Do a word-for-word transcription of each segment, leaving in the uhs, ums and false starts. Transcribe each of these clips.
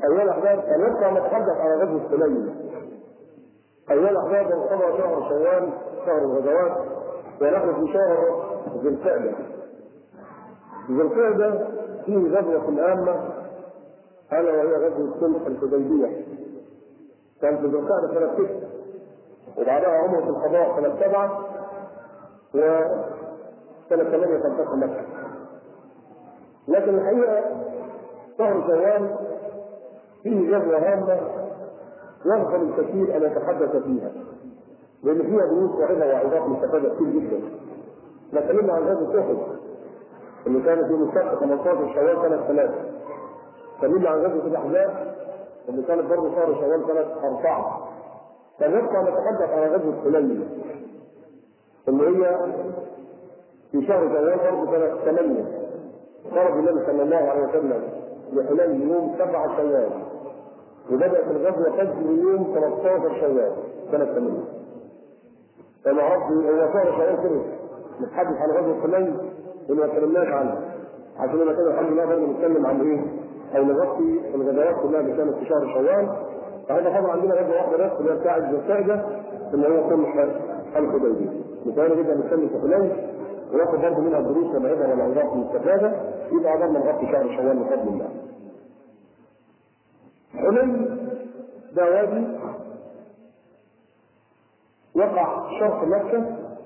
أيها الأحباب سنبقى نتحدث على غزوة حنين. أيها الأحباب انقضى شهر شوال شهر الغزوات ونحن في شهر ذي القعدة. ذي القعدة فيه غزوة عامة ألا وهي غزوة صلح الحديبية، كانت في ذي القعدة سنة ستة وبعدها عمرة القضاء سنة سبعة وسنة ثمانية تنفتح مكة. لكن الحقيقة شهر شوال فيه غزوة هامة يغفل الكثير أن يتحدث فيها لأن فيها دروس وعظة وعظات مستفادة كتير جدا. نتكلم عن غزوة أحد اللي كانت في مسافة ثمانية عشر شوال سنة ثلاثة. تكلمنا عن غزوة الأحزاب اللي كانت برضه شهر شوال سنة أربعة. فنبقى نتحدث عن غزوة حنين اللي هي في شهر شوال برضه سنة ثمانية. خرج النبي صلى الله عليه وسلم لحنين يوم سبعة شوال وبدأت الغزوة تجري من يوم ثلاثة عشر شوال سنة ثمانية. فما عرفت هو شهر شوال كده نتحدث عن غزوة حنين اللي ما اتكلمناش عنها عشان كده كده الحمد لله برضه نتكلم عن ايه؟ او نغطي الغزوات كلها اللي كانت في شهر شوال. فهذا طبعا عندنا غزوة واحدة بس اللي هي بتاعت ذي القعدة اللي هو صلح الحديبية. مثال جدا نتكلم في حنين وناخد برضه منها الدروس والعبر والعظات المستفادة يبقى قدرنا نغطي شهر شوال بفضل الله. حنين ده وادي وقع شرق مكة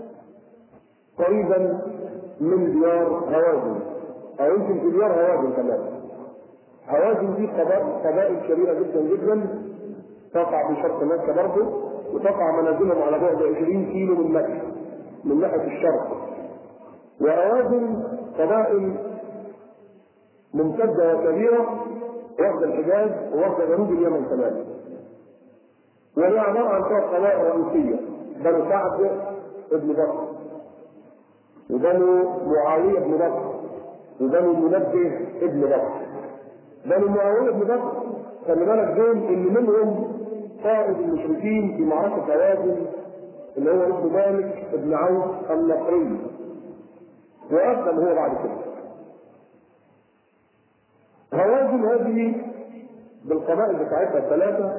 قريبا من ديار هوازن او يمكن في ديار هوازن كمان. هوازن دي قبائل كبيرة جدا جدا تقع في شرق مكة برضه وتقع منازلهم على بعد عشرين كيلو من مكة من ناحية الشرق. وهوازن قبائل ممتدة وكبيرة واخد الحجاز وواخد جنوب اليمن كمان. وهي عبارة عن ثلاث قبائل رئيسية بنو سعد ابن بكر وبنو معاوية ابن بكر وبنو منبه ابن بكر. بنو معاوية ابن بكر خلي بالك دول اللي منهم قائد المشركين في معركة هوازن اللي هو ابن مالك ابن عوف النصري وأسلم هو بعد كده. هوازن هذه بالقبائل بتاعتها الثلاثة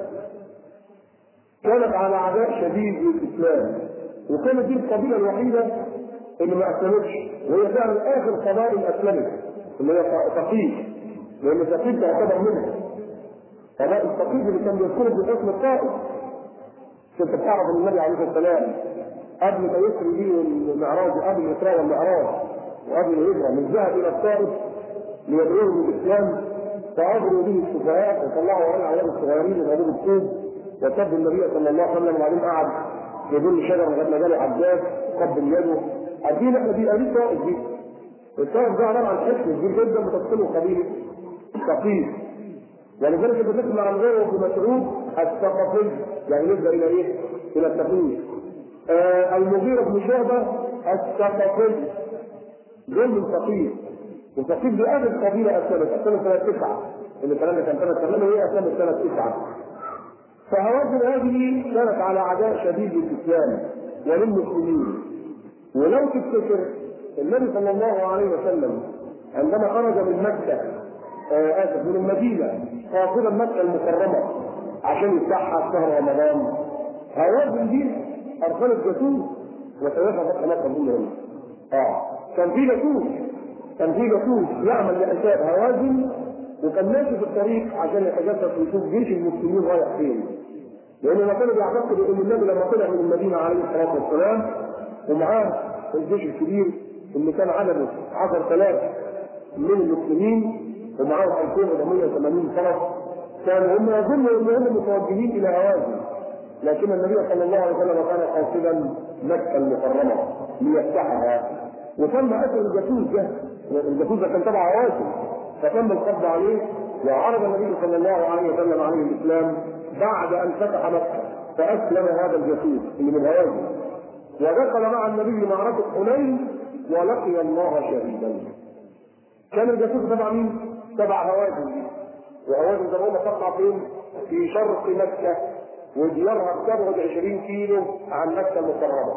كانت على عداء شديد للإسلام وكانت دي القبيلة الوحيدة اللي ما أسلمتش وهي فعلا آخر قبائل أسلمت اللي هي ثقيف لأن ثقيف تعتبر منها قبائل ثقيف اللي كان بيذكره باسم الطائف. كنت بتعرف ان النبي عليه الصلاة والسلام قبل ما يسري به المعراج قبل الإسراء والمعراج وقبل الهجرة من ذهب إلى الطائف ليدعوهم للإسلام فأغروا به السفهاء وطلعوا عليه عيال الصغيرين من غروب الطوب وسبوا النبي صلى الله عليه وسلم وبعدين قعد يدل شجر لغايه ما جاله عباس وقبل يده. عارفين احنا دي قريب طائف دي. الطائف ده عباره عن حكم كبير جدا بتفصله قبيله ثقيف ولذلك بتسمع عن غيره في مسعود الثقفي يعني نبدا الى ايه؟ الى الثقيف. آه المغيرة بن شعبة الثقفي دول من ثقيف وثقيف دي اخر قبيله اسلمت اسلمت سنه تسعه اللي الكلام ده كان سنه ثمانيه وهي اسلمت سنه تسعه. فهوازن هذه كانت على عداء شديد للإسلام وللمسلمين. ولو تفتكر النبي صلى الله عليه وسلم عندما خرج من مكة آه آسف من المدينة قاصدا مكة المكرمة عشان يفتحها في شهر رمضان هوازن دي أرسلت جاسوس وسيدها فتح مكة منهم. اه كان في جاسوس كان في جاسوس يعمل لحساب هوازن وكان ماشي في الطريق عشان يتجسس ويشوف جيش المسلمين رايح فين. لأنه كانوا بيعتقدوا إن النبي لما طلع من المدينة عليه الصلاة والسلام ومعاه الجيش الكبير اللي كان عدده عشرة آلاف من المسلمين ومعاه ألفين وأربعمائة وثمانين فرس كانوا هم يظنوا أنهم متوجهين إلى هوازن لكن النبي صلى الله عليه وسلم كان قاصدا مكة المكرمة ليفتحها وتم أثر الجاسوس ده. الجاسوس ده كان تبع هوازن فتم القبض عليه وعرض النبي صلى الله عليه وسلم عليه الاسلام بعد ان فتح مكه فاسلم هذا الجاسوس اللي من هوازن ودخل مع النبي معركه حنين ولقي الله شهيدا. كان الجاسوس تبع مين؟ تبع هوازن دي وهوازن ده هم تقع فين؟ في شرق مكه وديارها بتبعد عشرين كيلو عن مكه المكرمه.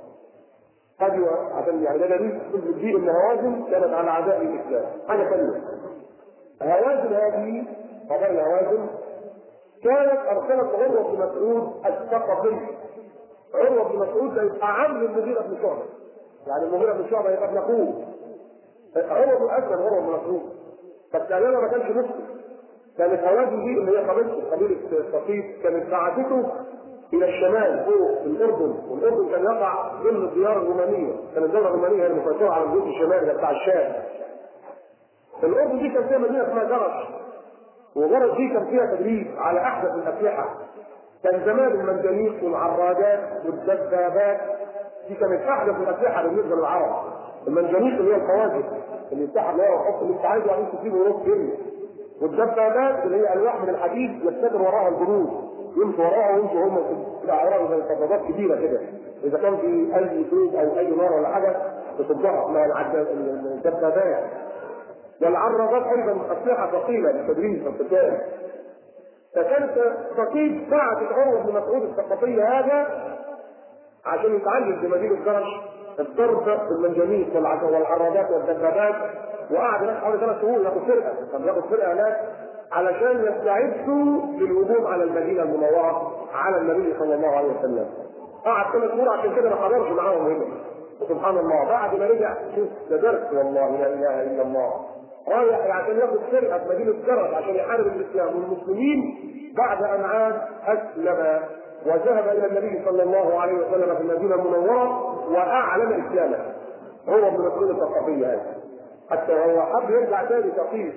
قد عشان يعني ده دليل تثبت بيه ان هوازن كانت على عداء الاسلام. حاجه ثانيه هوازن هذه قبائل هوازن كانت ارسلت عروه بن مسعود الثقفي. عروه بن مسعود ده يبقى عم المغيرة بن شعبة، يعني المغيرة بن شعبة يبقى ابن اخوه. عروه بن اسلم عروه بن مسعود، بس ايامها ما كانش مسلم. كانت هوازن دي اللي هي قبيلته قبيله ثقيف كانت بعثته الى الشمال فوق الاردن، والاردن كان يقع ضمن الديار الرومانيه، كانت الدوله الرومانيه هي المسيطره على الجزء الشمالي بتاع الشام. الاردن دي كان فيها مدينه اسمها جرش، وجرش دي كان فيها تدريب على احدث الاسلحه. كان زمان المنجنيق والعراجات والدبابات دي كانت احدث الاسلحه بالنسبه للعرب. المنجنيق اللي هي القواذف اللي يفتحها اللي هو يحط اللي انت عايزه وبعدين تسيبه ونص يرمي، والدبابات اللي هي الواح من الحديد يستمر وراها الجنود يمشوا وراها ويمشوا هم في اعراض زي دبابات كبيره كده، اذا كان في اي فلوس او اي نار ولا حاجه تصدها مع الدبابات. والعرابات ايضا اسلحه ثقيله للتدريب والقتال. فكانت ثقيف بعثت عروه بن مسعود الثقفي هذا عشان يتعلم في مدينه جرش الضرب بالمنجنيق والعرابات والدبابات، وقعد هناك حوالي ثلاث شهور ياخد فرقه، كان بياخد فرقه هناك علشان يستعدوا للهجوم على المدينه المنوره على النبي صلى الله عليه وسلم. قعد ثلاث شهور عشان كده ما حضرش معاهم هنا. سبحان الله، بعد ما رجع شوف ده درس والله لا اله الا الله. رايح عشان ياخد فرقه في مدينه جرش عشان يحارب الاسلام والمسلمين، بعد ان عاد اسلم وذهب الى النبي صلى الله عليه وسلم في المدينه المنوره واعلن اسلامه. هو ابن مسعود الثقفي هذا، حتى هو حب يرجع تاني ثقيف.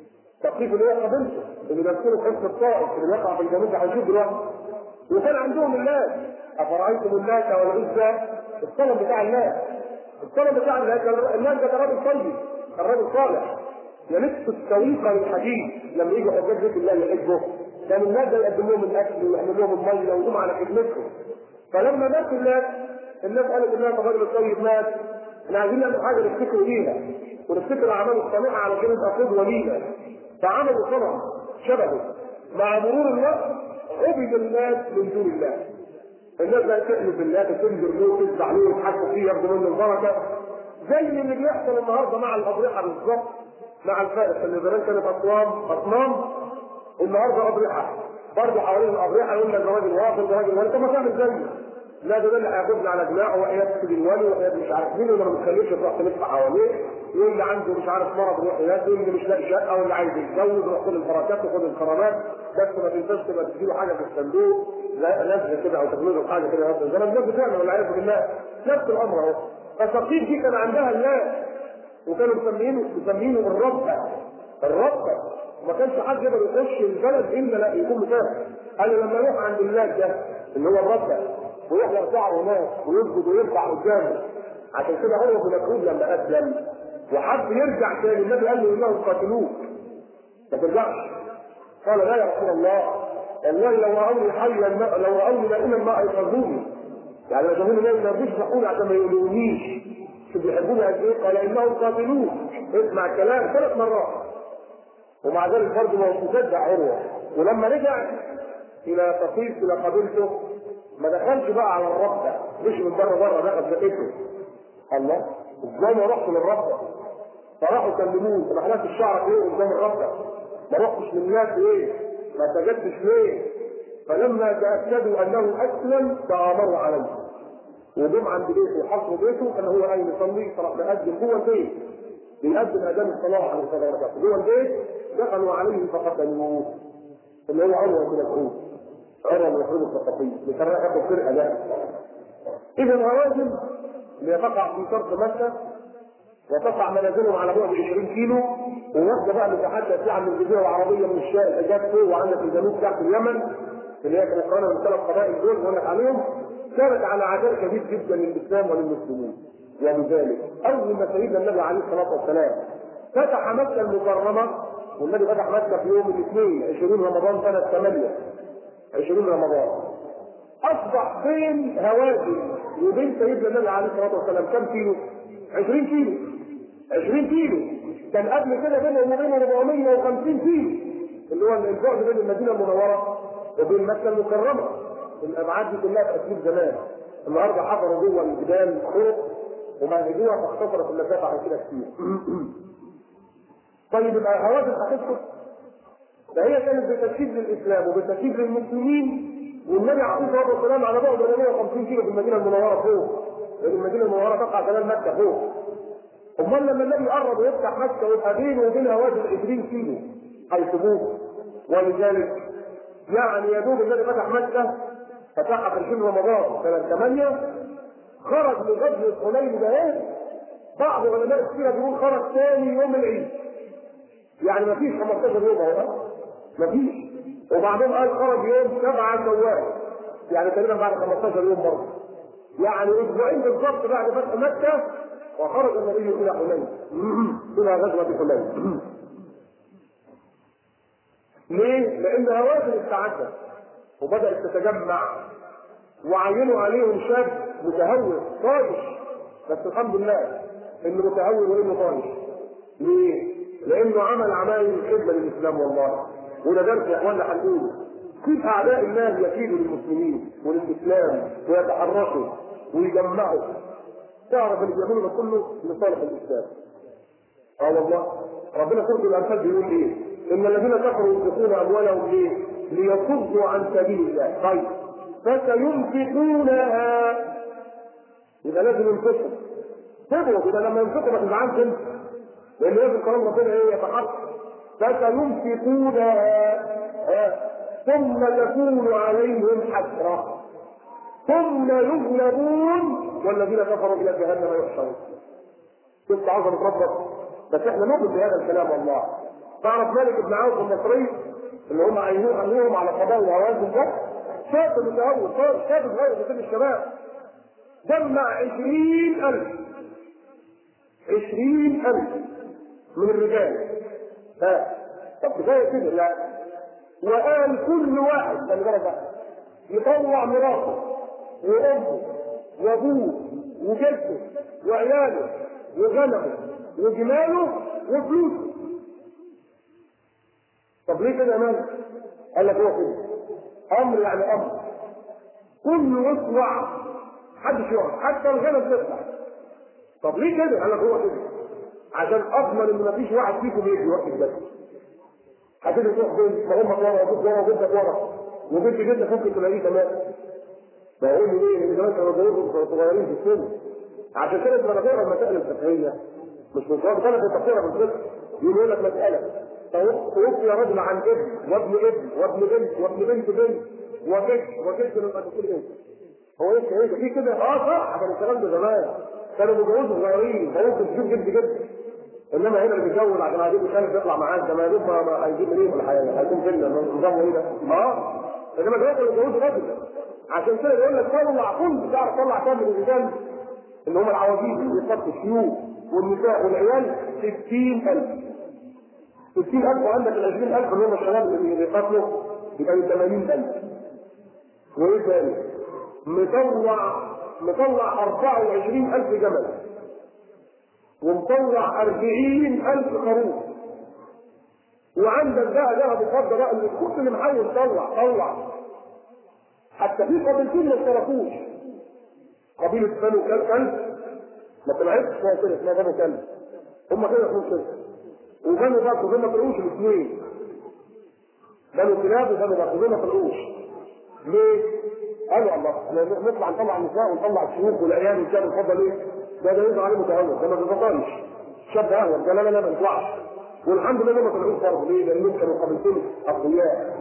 ثقيف اللي هو قبيلته اللي بيذكروا قصه الطائف اللي وقع في الجنوب ده هنشوف دلوقتي. وكان عندهم الناس، افرايتم الناس والعزى، الصنم بتاع الناس. الصنم بتاع الناس الناس ده كان راجل طيب، كان راجل صالح، يلف السويقه للحديد لما يجي حجاج بيت الله يحبه، كان الناس ده يقدم لهم الاكل ويعمل لهم الميه ويقوم على خدمتهم. فلما مات الناس الناس قالت الناس الراجل الطيب مات، احنا عايزين نعمل حاجه نفتكر بيها ونفتكر اعماله الصالحه علشان نبقى قدوه لينا. فعملوا صنم شبهه. مع مرور الوقت عبد الناس من دون الله. الناس بقت تحلف بالله، تنذر له، تتبع له، يضحكوا فيه، ياخدوا منه البركه. زي اللي بيحصل النهارده مع الاضرحه بالظبط، مع الفارس اللي زمان كانت اصنام اصنام النهارده اضرحه، برضه حوالين الاضرحه يقول لك ده راجل واصل ده راجل ولي، طب ما تعمل زيه. لا ده اللي هياخدنا على جناحه وهيكتب الولي وهي مش عارف مين، وما بتخليش تروح تلف حواليه، يقول اللي عنده مش عارف مرض يروح ينادي، واللي مش لاقي شقه واللي عايز يتجوز يروح خد البركات وخد الكرامات، بس ما تنساش تبقى تديله حاجه في الصندوق لزقه كده او تغمزه حاجه كده مثلا زي ما الناس بتعمل والعياذ بالله. نفس الامر اهو. فالثقيف دي كان عندها الناس وكانوا مسمينه مسمينه الربه. الربه ما كانش حد يقدر يخش البلد الا لا يكون مسافر. قال لما يروح عند الله ده اللي هو الربه ويروح يرفعه هناك ويسجد ويرفع قدامه. عشان كده هو بن مسعود لما اسلم وحب يرجع تاني النبي قال له انهم قاتلوك ما ترجعش. قال لا يا رسول الله والله لو رأوني حيا لو رأوني نائما ما ايقظوني، يعني لو شافوني نايم ما يرضوش يصحوني عشان ما يقولونيش شو بيحبوني قد ايه. قال انهم قاتلوك، اسمع الكلام ثلاث مرات. ومع ذلك برضه ما هو مصدق عروه. ولما رجع الى ثقيف الى قبيلته ما دخلش بقى على الربه، مش من بره بره دخل بيته. الله ازاي ما رحت للربه؟ فراحوا كلموه ما حلقتش الشعر ايه قدام الربه؟ ما رحتش للناس ايه؟ ما سجدتش ليه؟ فلما تاكدوا انه اسلم تامروا عليه وجم عند بيته وحصروا بيته كان هو قايم يصلي فراح مقدم جوه البيت بيقدم اذان الصلاه عليه الصلاه والسلام جوه البيت. دخلوا عليه فقتلوه اللي هو عروه بن مسعود عروه بن مسعود الثقفي اللي كان رايح ياخد فرقه ده. اذا هوازن اللي تقع في شرق مكه وتقع منازلهم على بعد عشرين كيلو وواخده بقى مساحات واسعه من الجزيره العربيه من الشرق الحجاز فوق وعندك الجنوب تحت اليمن اللي هي كانت قريبه من ثلاث قبائل دول بقول لك عليهم، كانت على عداء شديد جدا للاسلام وللمسلمين. ولذلك اول ما سيدنا النبي عليه الصلاه والسلام فتح مكه المكرمه، والنبي فتح مكه في يوم الاثنين عشرين رمضان سنه ثمانية عشرين رمضان، اصبح بين هوازن وبين سيدنا النبي عليه الصلاه والسلام كم كيلو؟ عشرين كيلو. عشرين كيلو. كان قبل كده بينهم وبينه أربعمائة وخمسين كيلو اللي هو البعد بين المدينه المنوره وبين مكه المكرمه. الابعاد دي كلها في اسلوب زمان. النهارده حفروا جوه الجبال فوق ومهدوها فاختصرت المسافه عن كده كتير. طيب يبقى هوازن هتسكت؟ فهي كانت بتشكيل للاسلام وبتشكيل للمسلمين، والنبي عليه الصلاه والسلام على بعد أربعمائة وخمسين كيلو في المدينه المنوره فوق، لان المدينه المنوره تقع شمال مكه فوق. امال لما النبي قرب ويفتح مكه ويبقى بينه وبينها وادي عشرين كيلو هيسيبوه. ولذلك يعني يا دوب النبي فتح مكه فتحها في عشرين رمضان سنه ثمانية، خرج لغزوه حنين ده بعض علماء السيره بيقول خرج ثاني يوم العيد، يعني ما فيش خمستاشر يوم اهو، ما فيش. وبعدين قال خرج يوم سبعة شوال، يعني تقريبا بعد خمستاشر يوم برضه، يعني اسبوعين بالضبط بعد فتح مكه وخرج النبي الى حنين الى غزوه حنين. ليه؟ لان هوازن استعدت وبدات تتجمع، وعينوا عليهم شاب متهور طايش، بس الحمد لله انه متهور وانه طايش. ليه؟ لانه عمل عمايل خدمه للاسلام والله. وده درس يا اخوانا هنقوله، كيف اعداء الله يكيدوا للمسلمين وللاسلام ويتحركوا ويجمعوا. تعرف اللي بيعملوا ده كله لصالح الاسلام. اه والله ربنا سوره الانفال بيقول ايه؟ ان الذين كفروا ينفقون اموالهم ليه؟ ليصدوا عن سبيل الله. طيب فسينفقونها، يبقى لازم ينفقوا. سيبوا يبقى لما ينفقوا ما تزعلش انت، لان لازم كلام ربنا ايه يتحقق. فسينفقونها ثم تكون عليهم حسره ثم يغلبون والذين كفروا الى جهنم يحشرون. شفت عظمه ربك؟ بس احنا نؤمن بهذا الكلام والله. تعرف مالك بن عوف النصري اللي هم عينوهم على قضاء الهوازن ده، شاب متهور شاب صغير في سن الشباب، جمع عشرين ألف عشرين ألف من الرجال. ها طب كفايه كده يعني. وقال كل واحد خلي بالك يطلع مراته وامه وابوه وجده وعياله وغنمه وجماله وفلوسه. طب ليه كده يا مالك؟ قال لك هو كده امر يعني امر كله يطلع محدش يقعد حتى الغنم تطلع. طب ليه كده؟ قال لك هو كده عشان اضمن ان مفيش واحد فيكم يجي وقت الجد. هتيجي تروح فين؟ ما امك ورا وابوك ورا وجدك ورا وبنت جدك ممكن تلاقيه كمان. بقول له ايه؟ ان زمان كانوا بيقولوا صغيرين في السن. عشان كده لما تقرا المسائل الفقهيه مش مجرد ثلاث تفسيرها بالفقه، يقول لك مساله توفي رجل عن ابن وابن ابن وابن بنت وابن بنت بنت وجد وجد لما تقول ايه؟ هو ايه ايه في كده؟ اه صح كان الكلام ده زمان كانوا بيتجوزوا صغيرين فممكن تشوف جد جد. انما هنا اللي بيتجوز عشان عايزين يخلف يطلع معاه ده ما يدوب ما هيجيب منين ولا حاجه هيكون فينا نظامه ايه ده؟ اه انما دلوقتي اللي بيتجوزوا راجل عشان كده يقول لك طلع كل تعرف طلع كام من الرجال اللي هم العواجيز اللي يصطادوا الشيوخ والنساء والعيال ستين ألف ستين ألف وعندك ال عشرين ألف اللي هم الشباب اللي بيقاتلوا يبقى ثمانين ألف. وايه تاني؟ مطلع مطلع أربعة وعشرين ألف جمل ومطلع أربعين ألف خروف. وعندك بقى ذهب وفضه بقى اللي كل اللي محاول طلع طلع حتى في قبيلتين ما اشتركوش. قبيله بنو كلب ما طلعتش اسمها كده اسمها بنو كلب هم كده اسمهم كده. وبنو بكر ما طلعوش الاثنين بنو كلاب وبنو بكر ما طلعوش. ليه؟ قالوا الله احنا نطلع نطلع النساء ونطلع الشيوخ والعيال والكلام الفضه ليه؟ ده ده يظهر عليه متهور ده ما بيفضلش شاب اهون ده لا لا لا ما يطلعش. والحمد لله ما طلعوش برضه ليه؟ لانهم كانوا قبيلتين اقوياء.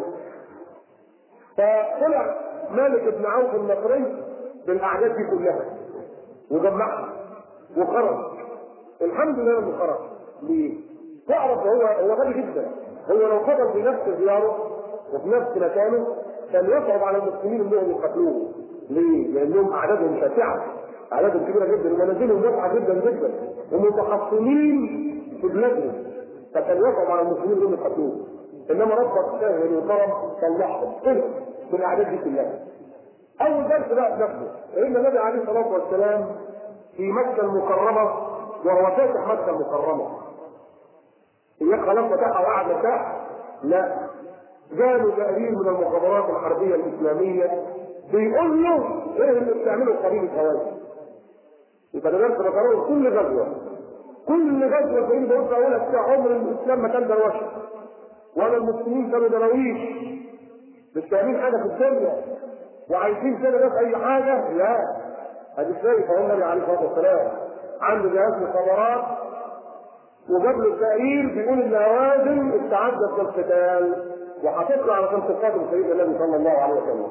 فطلع مالك بن عوف النصري بالاعداد دي كلها وجمعها وخرج. الحمد لله انه خرج. ليه؟ تعرف هو هو غبي جدا. هو لو فضل في نفس دياره وفي نفس مكانه كان يصعب على المسلمين انهم يقتلوه. ليه؟ لانهم اعدادهم شاسعه اعدادهم كبيره جدا ومنازلهم واسعه جدا جدا ومتحصنين في بلادهم فكان يصعب على المسلمين انهم يقتلوه. انما ربك سهل وكرم طلعهم كده بالاعداد دي كلها. اول درس بقى بنفسه ان النبي عليه الصلاه والسلام في مكه المكرمه وهو فاتح مكه المكرمه هي خلاص فتحها وقعد مرتاح؟ لا، جاله تقرير من المخابرات الحربيه الاسلاميه بيقول له ايه اللي بتعمله قبيله هوازن. يبقى ده درس بكرره كل غزوه كل غزوه تقول بص اقول لك عمر الاسلام ما كان دروشه ولا المسلمين كانوا دراويش مش فاهمين حاجه في الدنيا وعايشين كده بس اي حاجه؟ لا، ادي ازاي فهو النبي عليه الصلاه والسلام عنده جهاز مخابرات وجاب له التقرير بيقول ان هوازن استعدت للقتال وهتطلع على خمس قاتل سيدنا النبي صلى الله عليه وسلم.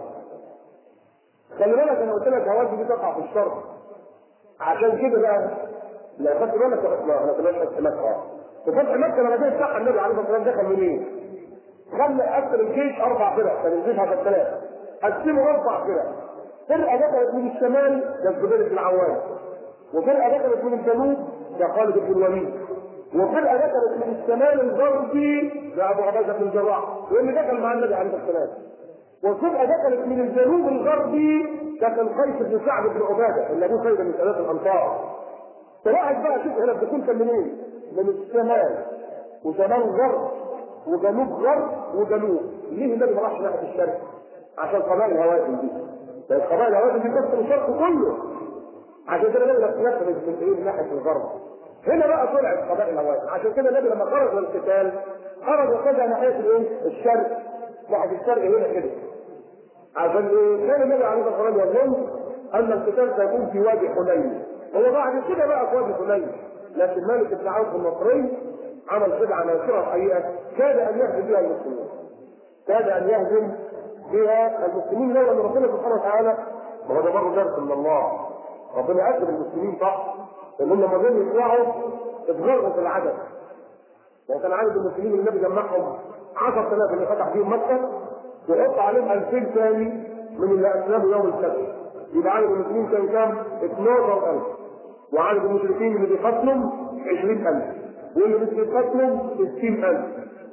خلي بالك انا قلت لك هوازن دي تقع في الشرق، عشان كده بقى لو خدت بالك احنا ما كناش فتح مكه. في فتح مكه لما جه يفتح النبي عليه الصلاه والسلام دخل منين؟ خلى قسم الجيش اربع فرق، كان الجيش على ثلاثه قسموا اربع فرق. فرقه دخلت من الشمال ده الزبير بن العوام، وفرقه دخلت من الجنوب ده خالد بن الوليد، وفرقه دخلت من الشمال الغربي ده ابو عبيده بن الجراح واللي دخل مع النبي عليه الصلاه والسلام، وفرقه دخلت من الجنوب الغربي كان قيس بن سعد بن عباده اللي ابوه سيد من ثلاث الانصار. فواحد بقى شوف هنا الدخول كان منين؟ من الشمال وشمال غرب وجنوب غرب وجنوب. ليه النبي ما راحش ناحيه الشرق؟ عشان قبائل هوازن دي، لان قبائل هوازن دي تقسم الشرق كله، عشان كده النبي نفسه من ناحيه الغرب. هنا بقى طلعت قبائل هوازن، عشان كده النبي لما خرج للقتال خرج واتجه ناحيه الايه؟ الشرق، ناحيه الشرق هنا كده. عشان ايه؟ كان النبي عليه الصلاه والسلام يظن ان القتال سيكون في وادي حنين. هو بعد كده بقى في وادي حنين، لكن مالك بن عوف النصري عمل خدعه ناصره الحقيقه كاد ان يهزم بها المسلمين. كاد ان يهزم بها المسلمين لولا ان ربنا سبحانه وتعالى، ما هو ده برضه درس من الله. ربنا اكرم المسلمين صح، ان هم لما جم يطلعوا اتغرقوا في العدد. وكان عدد المسلمين النبي جمعهم عشرة آلاف اللي فتح فيهم مكه ويحط عليهم ألفين ثاني من اللي اسلموا يوم الفتح. يبقى عدد المسلمين كان كام؟ اثناشر ألف. وعدد المشركين اللي بيقاتلهم عشرين ألف، واللي مش بيقاتلهم ستين ألف.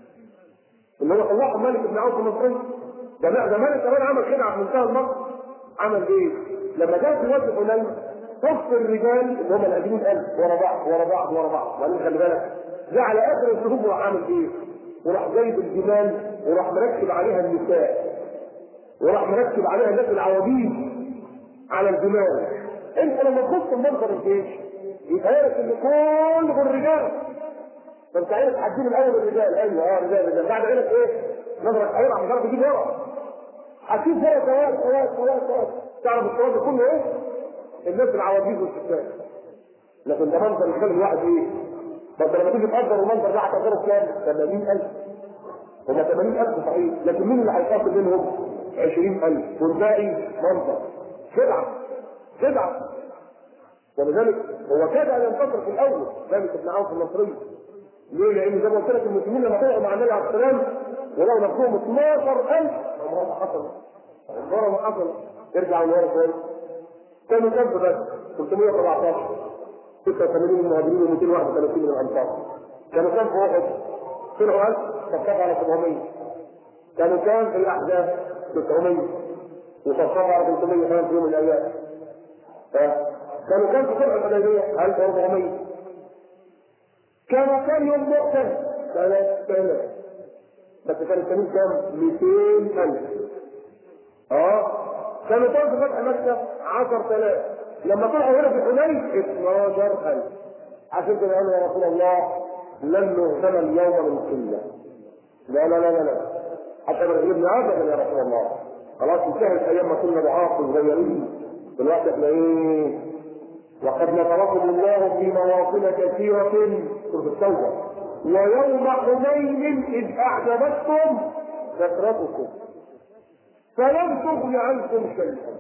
اللي هو طلعهم مالك بن عوف النصري. ده لا ده مالك كمان عمل خدعه في منتهى المكر. عمل ايه؟ لما جاء في وادي حنين صف الرجال اللي هم ال عشرين ألف ورا بعض ورا بعض ورا بعض، وبعدين خلي بالك ده على اخر الشهور راح عامل ايه؟ وراح جايب الجبال وراح مركب عليها النساء وراح مركب عليها الناس العواجيز على الجمال. انت لما تبص منظر الجيش يتهيألك ان كل دول رجال، فانت عارف هتجيب الاول الرجال. ايوه اه رجال رجال، بعد عينك ايه؟ نظرك هيرعى مش عارف تجيب ورا، هتشوف ورا سواد سواد سواد سواد. تعرف السواد ده كله ايه؟ الناس العواجيز والستات. لكن ده منظر يخلي الواحد ايه؟ بس لما تيجي تقدر المنظر ده هتقدره كام؟ ثمانين ألف. هم ثمانين ألف صحيح، لكن مين اللي هيقاتل منهم؟ عشرين ألف، والباقي منظر خدعه خدعه. ولذلك هو كاد ان ينتصر في الاول مالك بن عوف النصري. ليه؟ لان زي ما قلت لك المسلمين لما طلعوا مع النبي عليه السلام ولو نفسهم اثناشر ألف عمرها ما حصل. عمرها ما حصل. ارجع من ورا شويه. كانوا كام بس؟ ثلاثمائة وسبعتاشر. ستة وثمانين من المهاجرين ومئتين وواحد وثلاثين من الانصار. كانوا كام في احد؟ طلعوا ألف صفقوا على سبعمائة. كانوا كام في الاحزاب؟ تسعمائة وصفقوا على ثلاثمائة كمان في يوم من الايام. كانوا كام في صلح الحديبيه؟ ألف وأربعمائة. كانوا كام يوم مؤتة؟ ثلاثة آلاف. بس كان التانيين كام؟ مئتين ألف. اه كانوا كام في فتح مكة؟ عشرة آلاف. لما طلعوا هنا في حنين اثناشر ألف. عشان كده قالوا يا رسول الله لن نهزم اليوم من قلة. لا لا لا لا لا حتى ما نغلبنا ابدا يا رسول الله. خلاص انتهت ايام ما كنا ضعاف صغيرين. دلوقتي احنا ايه؟ وقد نصركم الله في مواطن كثيرة في التوبة ويوم حنين إذ أعجبتكم كثرتكم فلم تغن عنكم شيئا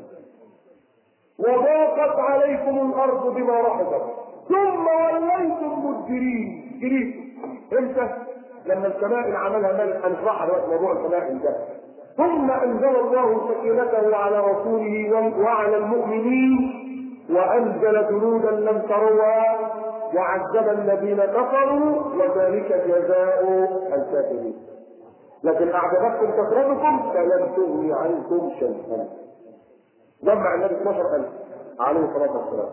وضاقت عليكم الأرض بما رحبت ثم وليتم مدبرين. جريتم امتى؟ لما الشمائل عملها ملك. هنشرحها دلوقتي موضوع الشمائل ده. ثم أنزل الله سكينته على رسوله وعلى المؤمنين وأنزل جنودا لم تروها وعذب الذين كفروا وذلك جزاء الكافرين. لكن أعجبتكم كثرتكم فلم تغني عنكم شيئا. جمع النبي اثناشر ألف عليه الصلاة والسلام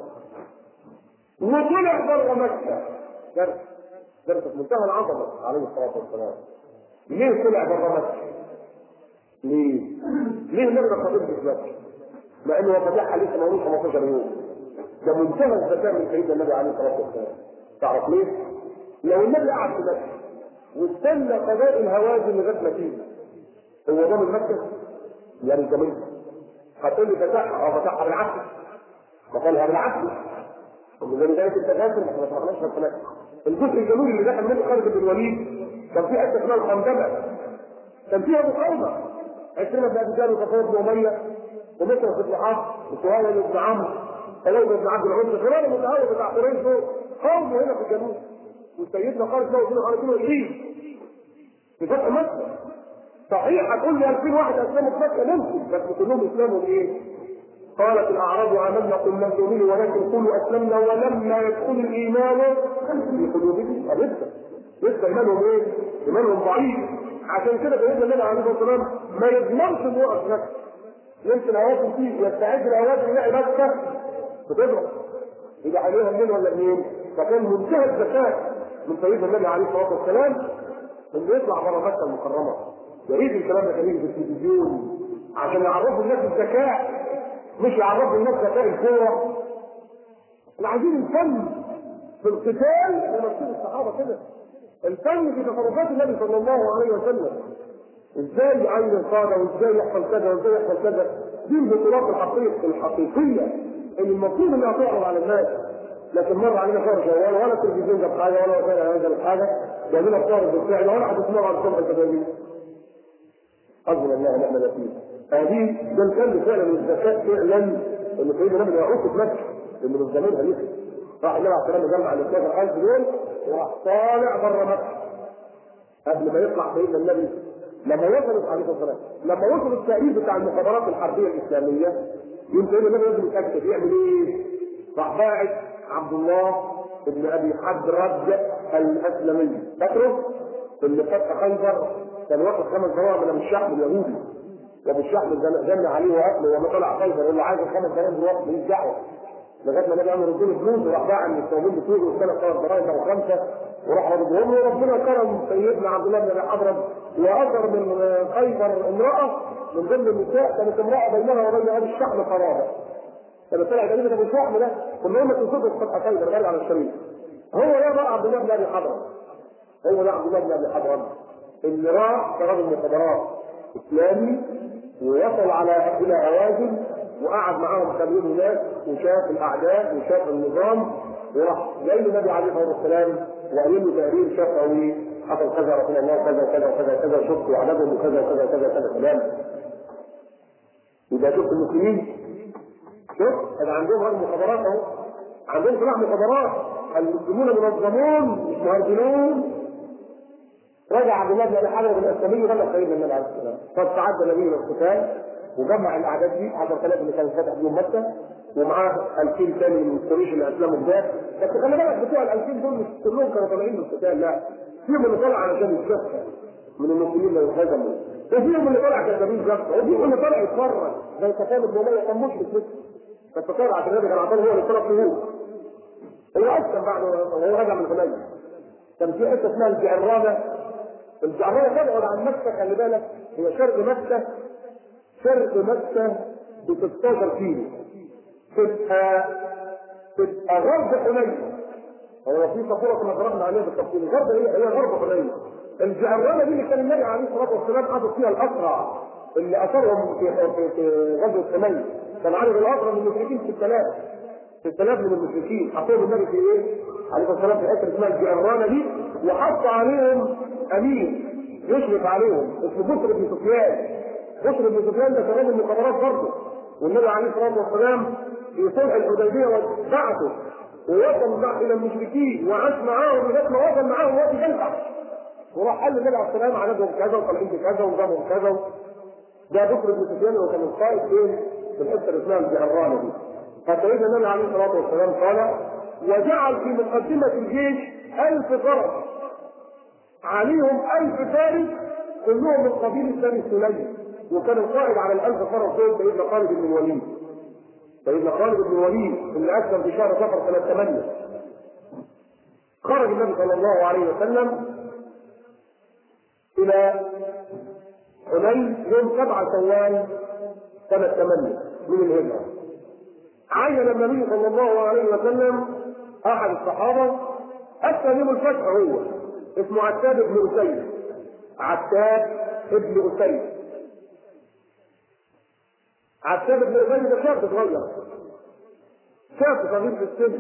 وطلع بره مكة. درس درس في منتهى العظمة عليه الصلاة والسلام. ليه طلع بره مكة؟ ليه؟ ليه النبي ما خاطبش في مكة؟ مع انه فتحها لسه مولود خمستاشر يوم. ده منتهى الذكاء من سيدنا النبي عليه الصلاه والسلام. تعرف ليه؟ لو النبي قعد في مكه واستنى قضاء الهوازن لغايه ما تيجي. هو ضامن مكه؟ يعني ضامنها. هتقول لي فتحها، اه فتحها بالعكس. فقالها بالعكس. ولذلك انت فاكر ما احنا ما فهمناش في الجزء الجنوبي اللي دخل منه خالد بن الوليد كان في حته اسمها الخندقه، كان فيها مقاومه عكرمه بن ابي جهل وصفوان بن اميه ومكرم بن حفص وسهيل بن عمرو وسليم بن عبد العزى، كمان المتهور بتاع قريش دول قوموا هنا في الجنوب، وسيدنا خالد له اثنين وخمسين وعشرين في فتح مكه. صحيح هتقول لي ألفين واحد اسلموا في مكه، ممكن، بس كلهم اسلموا بايه؟ قالت الاعراب امنا قل لم تؤمنوا ولكن قولوا اسلمنا ولما يدخل الايمان في قلوبكم. لسه لسه ايمانهم ايه؟ ايمانهم ضعيف. عشان كده سيدنا النبي عليه الصلاه والسلام ما يضمنش ان يقف نفسه. يمكن هواكم فيه يستعد الاوادم يلاقي مكه بتضرب يبقى عليها اثنين ولا اثنين. فكان منتهى الذكاء من سيدنا النبي عليه الصلاه والسلام انه يطلع بره مكه المكرمه. يا ريت الكلام ده كان يجي في التلفزيون عشان يعرفوا الناس الذكاء، مش يعرفوا الناس ذكاء الكوره. احنا عايزين الفن في القتال زي ما بتقول الصحابه كده، الفن في تصرفات النبي صلى الله عليه وسلم، ازاي يعين القاده وازاي يحصل كذا وازاي يحصل كذا. دي البطولات الحقيقيه الحقيقيه اللي المفروض انها تعرض على الناس. لكن مر علينا شهر شوال ولا التلفزيون جاب حاجه ولا وسائل اعلام جابت حاجه، جايبين افكار بالفعل ولا حد يسمعوا عن الصبح التدريب. حسبنا الله ونعم الوكيل. هذه ده الكلام فعلا من الذكاء فعلا ان سيدنا النبي يعوق في مكه اللي من زمان هيفرق. راح النبي عليه السلام جمع ال اثناشر ألف دول وراح طالع بره مكه قبل ما يطلع سيدنا النبي. لما وصلت عليه الصلاه والسلام لما وصل التأريخ بتاع المخابرات الحربيه الاسلاميه يوم سيدنا النبي لازم يتاكد يعمل ايه؟ راح باعث عبد الله ابن ابي حدرد الاسلمي، فاكره؟ اللي فتح خيبر كان واخد خمس ضرائب من الشحم اليهودي، وابو الشحم جن عليه واكله وما طلع خيبر يقول له عايز الخمس ضرائب دلوقتي ماليش دعوه، لغايه ما النبي عمل ردود فلوس وراح باع المستوردين بتوعه وثلاث ثلاث ضرائب او خمسه وراح ردهم له. وربنا كرم سيدنا عبد الله بن ابي حضرب واثر من خيبر امراه من ضمن النساء كانت امراه بينها وبين ابي الشحم قرابه. كان طلع جريمه ابو الشحم ده كلهم تصدق فتح خيبر غير على الشريف. هو ده بقى عبد الله بن ابي حضرب، هو ده عبد الله بن ابي حضرب اللي راح كرجل مخابرات اسلامي ووصل على الى هوازن وقعد معاهم خبير هناك وشاف الاعداء وشاف النظام وراح جاي النبي عليه الصلاه والسلام وقال له تقرير شفوي حصل كذا رسول الله كذا وكذا وكذا وكذا شفت وعددهم وكذا وكذا وكذا وكذا كلام. يبقى شفت المسلمين شوف هذا عندهم هذه المخابرات اهو، عندهم سلاح مخابرات، المسلمون منظمون مش مهرجلون. رجع عبد الله بن ابي حضرب الاسلامي وبلغ سيدنا النبي عليه السلام، فاستعد النبي للقتال وجمع الاعداد دي عشرة آلاف اللي كانوا فتح بيهم مكه ومعاه ألفين ثاني من قريش اللي اسلموا بذات. بس خلي بالك بتوع ال ألفين دول مش كلهم كانوا طالعين من القتال، لا، فيهم اللي طلع علشان يتشفى من المسلمين اللي انهزموا، وفيهم اللي طلع كذابين جفه، وفيهم اللي طلع يتفرج زي صفوان بن اميه كان مشرك لسه بس طلع عشان النبي كان عطاه هو اللي طلع فيه. هو اسلم بعد وهو رجع من حنين. كان في حته اسمها الجعرانه، الجعرانه تبعد عن مكه، خلي بالك هي شرق مكه، شرق مكه ب ستاشر كيلو، تبقى تبقى غرب حنين. هو في صفوره كنا ضربنا عليها بالتفصيل، الغرب هي هي غرب حنين. الجعرانه دي اللي كان النبي عليه الصلاه والسلام حاطط فيها الاسرى اللي اثرهم في في, في غزوه حنين، كان عدد الاسرى من المشركين ستة آلاف ستة آلاف من المشركين، حطوهم النبي في ايه؟ عليه الصلاه والسلام في حته اسمها الجعرانه دي، وحط عليهم امير يشرف عليهم اسمه بشر بن سفيان. بشر بن سفيان ده كمان المخابرات برضه، والنبي عليه الصلاه والسلام في صلح الحديبيه وبعثه ووصل معه الى المشركين وعاش معاهم لغايه ما وصل معاهم وقت جنبه، وراح قال للنبي عليه السلام عددهم كذا وطالعين بكذا ونظامهم كذا. ده بكر بن سفيان وكان القائد فين؟ في الحته اللي اسمها الجعرانه دي. فسيدنا النبي عليه الصلاه والسلام قال وجعل في مقدمه الجيش ألف فرس عليهم ألف فارس كلهم من قبيله بني سليم، وكان القائد على الألف فرس دول سيدنا خالد بن الوليد. سيدنا خالد بن الوليد اللي أسلم في شهر صفر سنة ثمانية. خرج النبي صلى الله عليه وسلم إلى حنين يوم سبعة شوال سنة ثمانية من الهجرة. عين النبي صلى الله عليه وسلم أحد الصحابة أسلم يوم الفتح هو اسمه عتاب بن أسيد. عتاب بن أسيد. عتاب بن أسيد ده شاب صغير، شاب صغير في السن،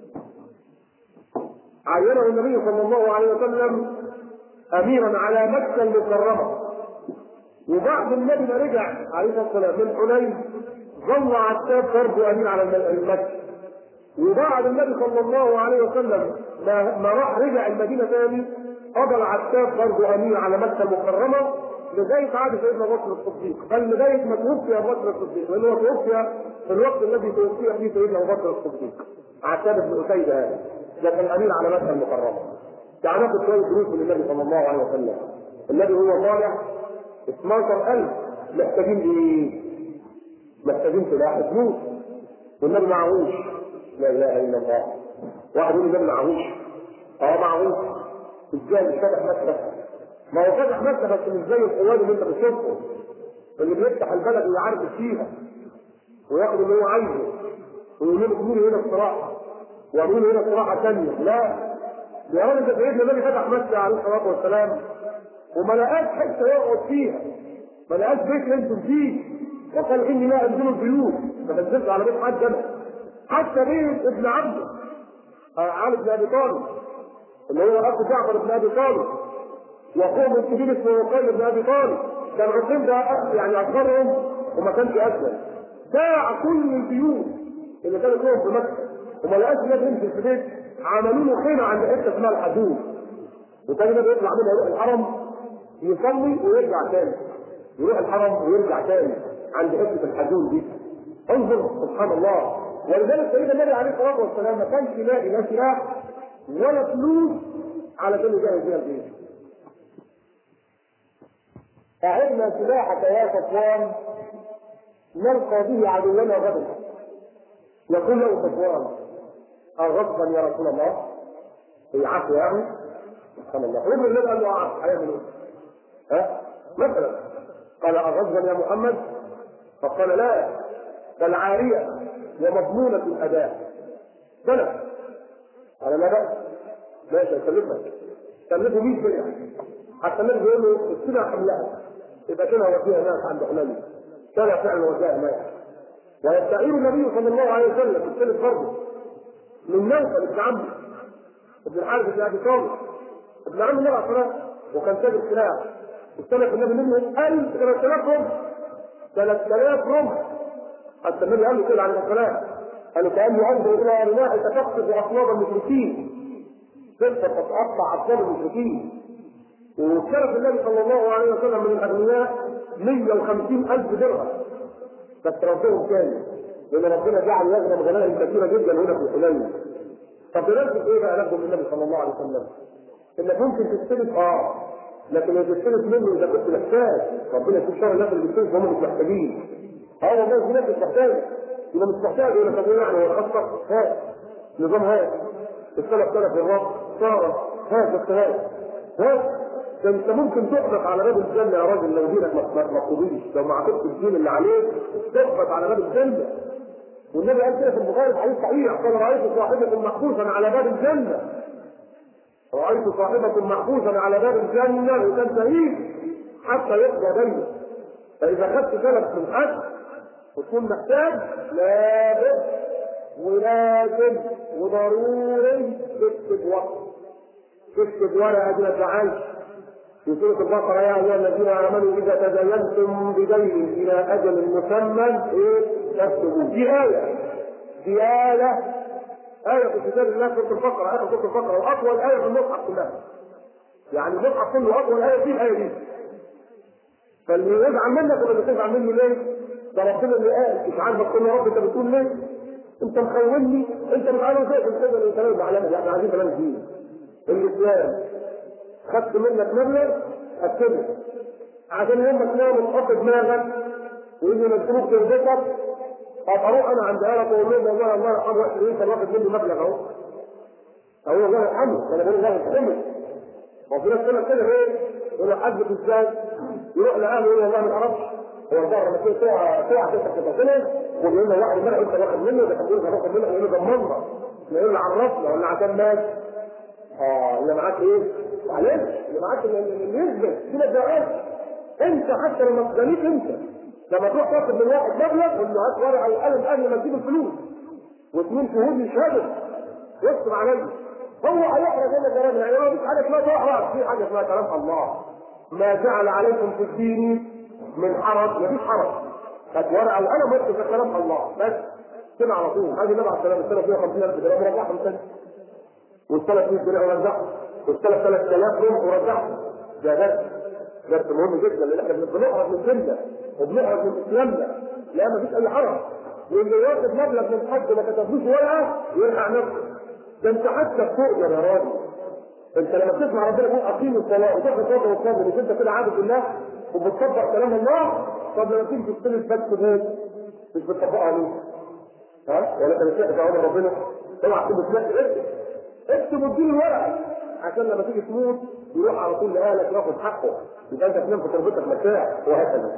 عينه النبي صلى الله عليه وسلم اميرا على مكه المكرمه. وبعد النبي ما رجع عليه الصلاه والسلام من حنين ظل عتاب برضه امير على مكه. وبعد النبي صلى الله عليه وسلم ما, ما راح رجع المدينه ثاني فضل عتاب برضه امير على مكه المكرمه لغايه عهد سيدنا ابو بكر الصديق، بل لغايه ما توفي ابو بكر الصديق، لانه توفي في الوقت الذي توفي فيه سيدنا ابو بكر الصديق. عتاب بن أسيد هذا ده كان امير على مكه المكرمه. تعال ناخد شويه دروس من النبي صلى الله عليه وسلم. النبي هو طالع اثناشر ألف محتاجين ايه؟ محتاجين سلاح فلوس، والنبي معهوش. لا اله الا الله. واحد يقول النبي معهوش، اه معهوش. ازاي مش فاتح مكه؟ ما هو فاتح مكه بس مش زي القواد اللي انت بتشوفه اللي بيفتح البلد ويعرف فيها وياخد اللي هو عايزه ويقول له ادوني هنا الصراحه ويقول له هنا صراحه ثانيه. لا، يا راجل ده سيدنا النبي فتح مكه عليه الصلاه والسلام وما لقاش حته يقعد فيها، ما لقاش بيت ينزل فيه، وقال اني لا انزل البيوت، ما بنزلش على بيت حد انا، حتى بيت ابن عبده علي بن ابي طالب اللي هو اخو جعفر بن ابي طالب واخوه الكبير اسمه عقيل بن ابي طالب، كان عقيل ده يعني اكبرهم وما كانش اسود، باع كل البيوت اللي كانوا فيهم في مكه وما لقاش النبي ينزل في بيت، عملوا له خيمه عند حته اسمها الحدود، وكان النبي يطلع منها يروح الحرم يصلي ويرجع تاني، يروح الحرم ويرجع تاني عند حته الحدود دي. انظر سبحان الله. ولذلك سيدنا النبي عليه الصلاه والسلام ما كانش يلاقي لا سلاح ولا فلوس علشان يجهز بيها الجيش. أعدنا سلاحك يا صفوان نلقى به عدونا غدا. يقول له صفوان أغضبا يا رسول الله؟ هي عفو يعني؟ سبحان الله. رجل النبي قال له عفو، هيعمل ايه؟ ها؟ مثلا قال أغضبا يا محمد؟ فقال لا، بل عارية ومضمونة الأداء. بلى. قال لا بأس، ماشي أسلفك. سلفه مية سلعة. حتى النبي بيقول له السلعة حملها. يبقى كده وفيها ناس عند حنين. كان فعلا وفيها ناس. ويستعين النبي صلى الله عليه وسلم بالسلف برضه من نوفل ابن عمه ابن الحارث بن ابي طالب ابن عم النبي عليه الصلاه وكان تاجر سلاح. استلف النبي منه ألف ثلاثة آلاف رمح، ثلاثة آلاف رمح. حتى النبي قال له كده عليه الصلاه، قال له كاني انظر الى رماح تقصف اصواب المشركين، تلك تتقطع اصواب المشركين. وكلف النبي صلى الله عليه وسلم من الاغنياء مئة وخمسين ألف درهم، بس ربهم كامل لان ربنا جعل يغنم غنائم كثيره جدا هنا في حنين. طب بنفسك ايه بقى لكم النبي صلى الله عليه وسلم؟ انك ممكن تستلف اه، لكن لو تستلف منه اذا كنت محتاج، ربنا يكون شر الناس اللي بيستلف هم مش محتاجين. اه والله في ناس مش محتاجه، يبقى مش محتاج يقول لك يعني هو خطك هات نظام هات السلف سلف الرب صار هات السلف هات. ده انت ممكن تحبط على باب الجنه يا راجل لو دينك ما تقضيش، لو ما عطيتش الدين اللي عليك تحبط على باب الجنه. والنبي قال كده في البخاري حديث صحيح، قال رايت صاحبكم محبوسا على باب الجنه، رايت صاحبكم محبوسا على باب الجنه وتنتهي حتى يقضى بينه. فاذا خدت سلف من حد وتكون محتاج لابد ولازم وضروري تكتب وقت، تكتب ورقه دي ما تزعلش. في سورة البقرة يا أيها الذين آمنوا إذا تدينتم بدين إلى أجل مسمى إيه؟ تكتبوا. دي آية، دي آية، آية في كتاب الله سورة البقرة، آية سورة البقرة وأطول آية في المصحف كلها. يعني المصحف كله أطول آية فيه الآية دي. فاللي يزعل منك ولا تزعل مني ليه؟ ده ربنا اللي قال، مش عارفك تقول يا رب أنت بتقول ليه؟ أنت مخوني، أنت مش عارف إزاي تنتظر الكلام اللي علينا، إحنا عايزين كلام دين. الإسلام خدت منك مبلغ اكتبه عشان يوم ما تنام وتحط دماغك ويجي مكتوب في البيتك اروح انا عند اهلك واقول لهم والله الله يرحمه واحد انت واخد مني مبلغ اهو اقول الله يرحمه انا بقول الله يرحمه. وفي ناس كده كده ايه يقول له حد في ازاي يروح لاهله يقول والله ما تعرفش هو الظاهر لما تيجي تقع تقع تفتح تفاصيله ويقول له واحد منك انت واخد منه ده كان بيقول لك واخد منه يقول له ضمننا يقول له عرفنا ولا عشان مات اه اللي معاك ايه؟ معلش اللي معاك اللي يثبت كده ده انت حتى لما تغنيك انت لما تروح تاخد من واحد مبلغ قول له هات ورقه وقلم قبل ما تجيب الفلوس واثنين شهود يشهدوا واكتب عليا هو هيحرج هنا كلام يعني ما فيش حاجه اسمها تحرج في حاجه اسمها كلام الله ما جعل عليكم في الدين من حرج مفيش حرج هات ورقه وقلم واكتب كلام الله بس كده على طول هذه النبي عليه السلام السنه فيها خمسين ألف درهم ورجعهم تاني والثلاث مية درهم ورجعهم والثلاث ثلاث آلاف درهم ورجعهم ده درس درس مهم جدا لان احنا بنخرج من ديننا وبنخرج من اسلامنا لا مفيش اي حرج واللي ياخد مبلغ من حد ما كتبلوش ورقه يلحق نفسه ده انت حتى بتؤجر يا راجل انت لما بتسمع ربنا يقول اقيموا الصلاه وتاخد وضع وتصلي مش انت كده عابد الله وبتطبق كلام الله طب لما تيجي تستلف بس بيت مش بتطبقها ليه؟ ها؟ ولا انت مش تعود ربنا اوعى تكون بتلاقي اكتب اكتب واديله الورقه عشان لما تيجي تموت يروح على طول لاهلك ياخد حقه يبقى انت تنام في تربتك مرتاح وهكذا.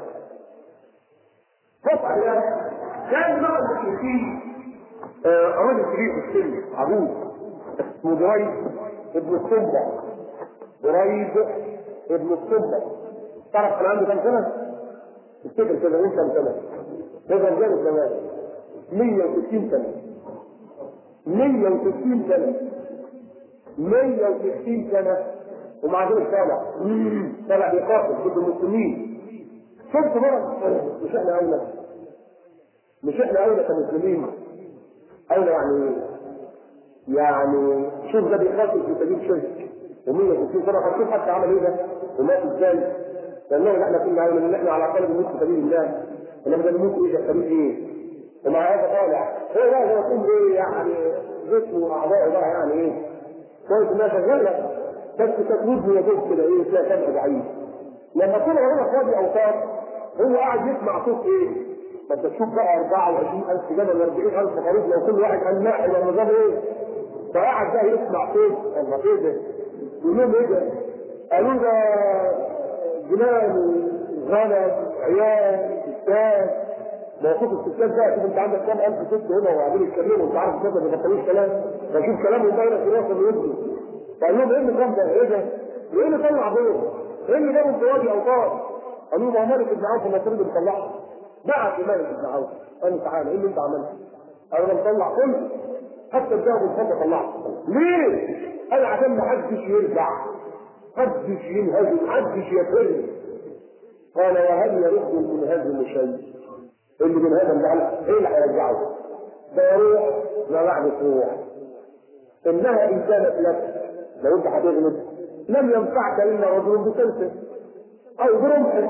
طبعا كان بقى المشركين راجل كبير في السن عجوز اسمه بريد ابن الصبة بريد ابن الصبة تعرف كان عنده كام سنة؟ تفتكر كده مين كام سنة؟ ده رجال كمان مية وستين سنة مية وستين سنة مية وستين سنة ومع ذلك طالع طالع بيقاتل ضد المسلمين. شفت بقى مش احنا اولى مش احنا اولى كمسلمين اولى يعني ايه؟ يعني شوف ده بيقاتل في سبيل شرك ومية وستين سنة هتشوف حتى عمل ايه ده ومات ازاي لانه احنا كنا اولى لان احنا على الاقل بنموت في سبيل الله انما ده بنموت ايه ده سبيل ايه؟ ومع هذا طالع هو بقى زي ما تقول ايه يعني جسمه واعضائه بقى يعني ايه؟ كويس انها شغاله بس تكويد يا دوب كده ايه فيها كم ضعيف. لما كنا هنا فاضي اوقات هو قاعد يسمع صوت ايه؟ ما انت تشوف بقى أربعة وعشرين ألف جمل وأربعين ألف خروف لو كل واحد قال ناحي ولا نظام ايه؟ فقاعد بقى يسمع صوت الله ايه ده؟ يقول لهم ايه ده؟ قالوا ده جمال غنم عيال ستات موقف الستات بقى شوف انت عندك كام ألف ست هنا وقاعدين يتكلموا انت عارف الستات ما بيبطلوش كلام فشوف كلامهم بقى في راسه بيدوا فقال لهم ايه اللي كان ده؟ ايه ده؟ ايه اللي طلع دول؟ ايه اللي جابوا في وادي اوطار؟ قالوا له مالك بن عوف المصري اللي مطلعها بعت لمالك بن عوف قال له تعالى ايه اللي انت عملته؟ قال انا مطلع كله حتى الذهب والفضه طلعته ليه؟ قال عشان ما حدش يرجع حدش ينهزم حدش يفر قال وهل يرد المنهزم شيء؟ اللي بينهزم ده ايه اللي هيرجعه؟ ده يروح لا بعد تروح انها ان كانت لك لو انت هتغلب لم ينفعك الا رجل بسلسل او برمح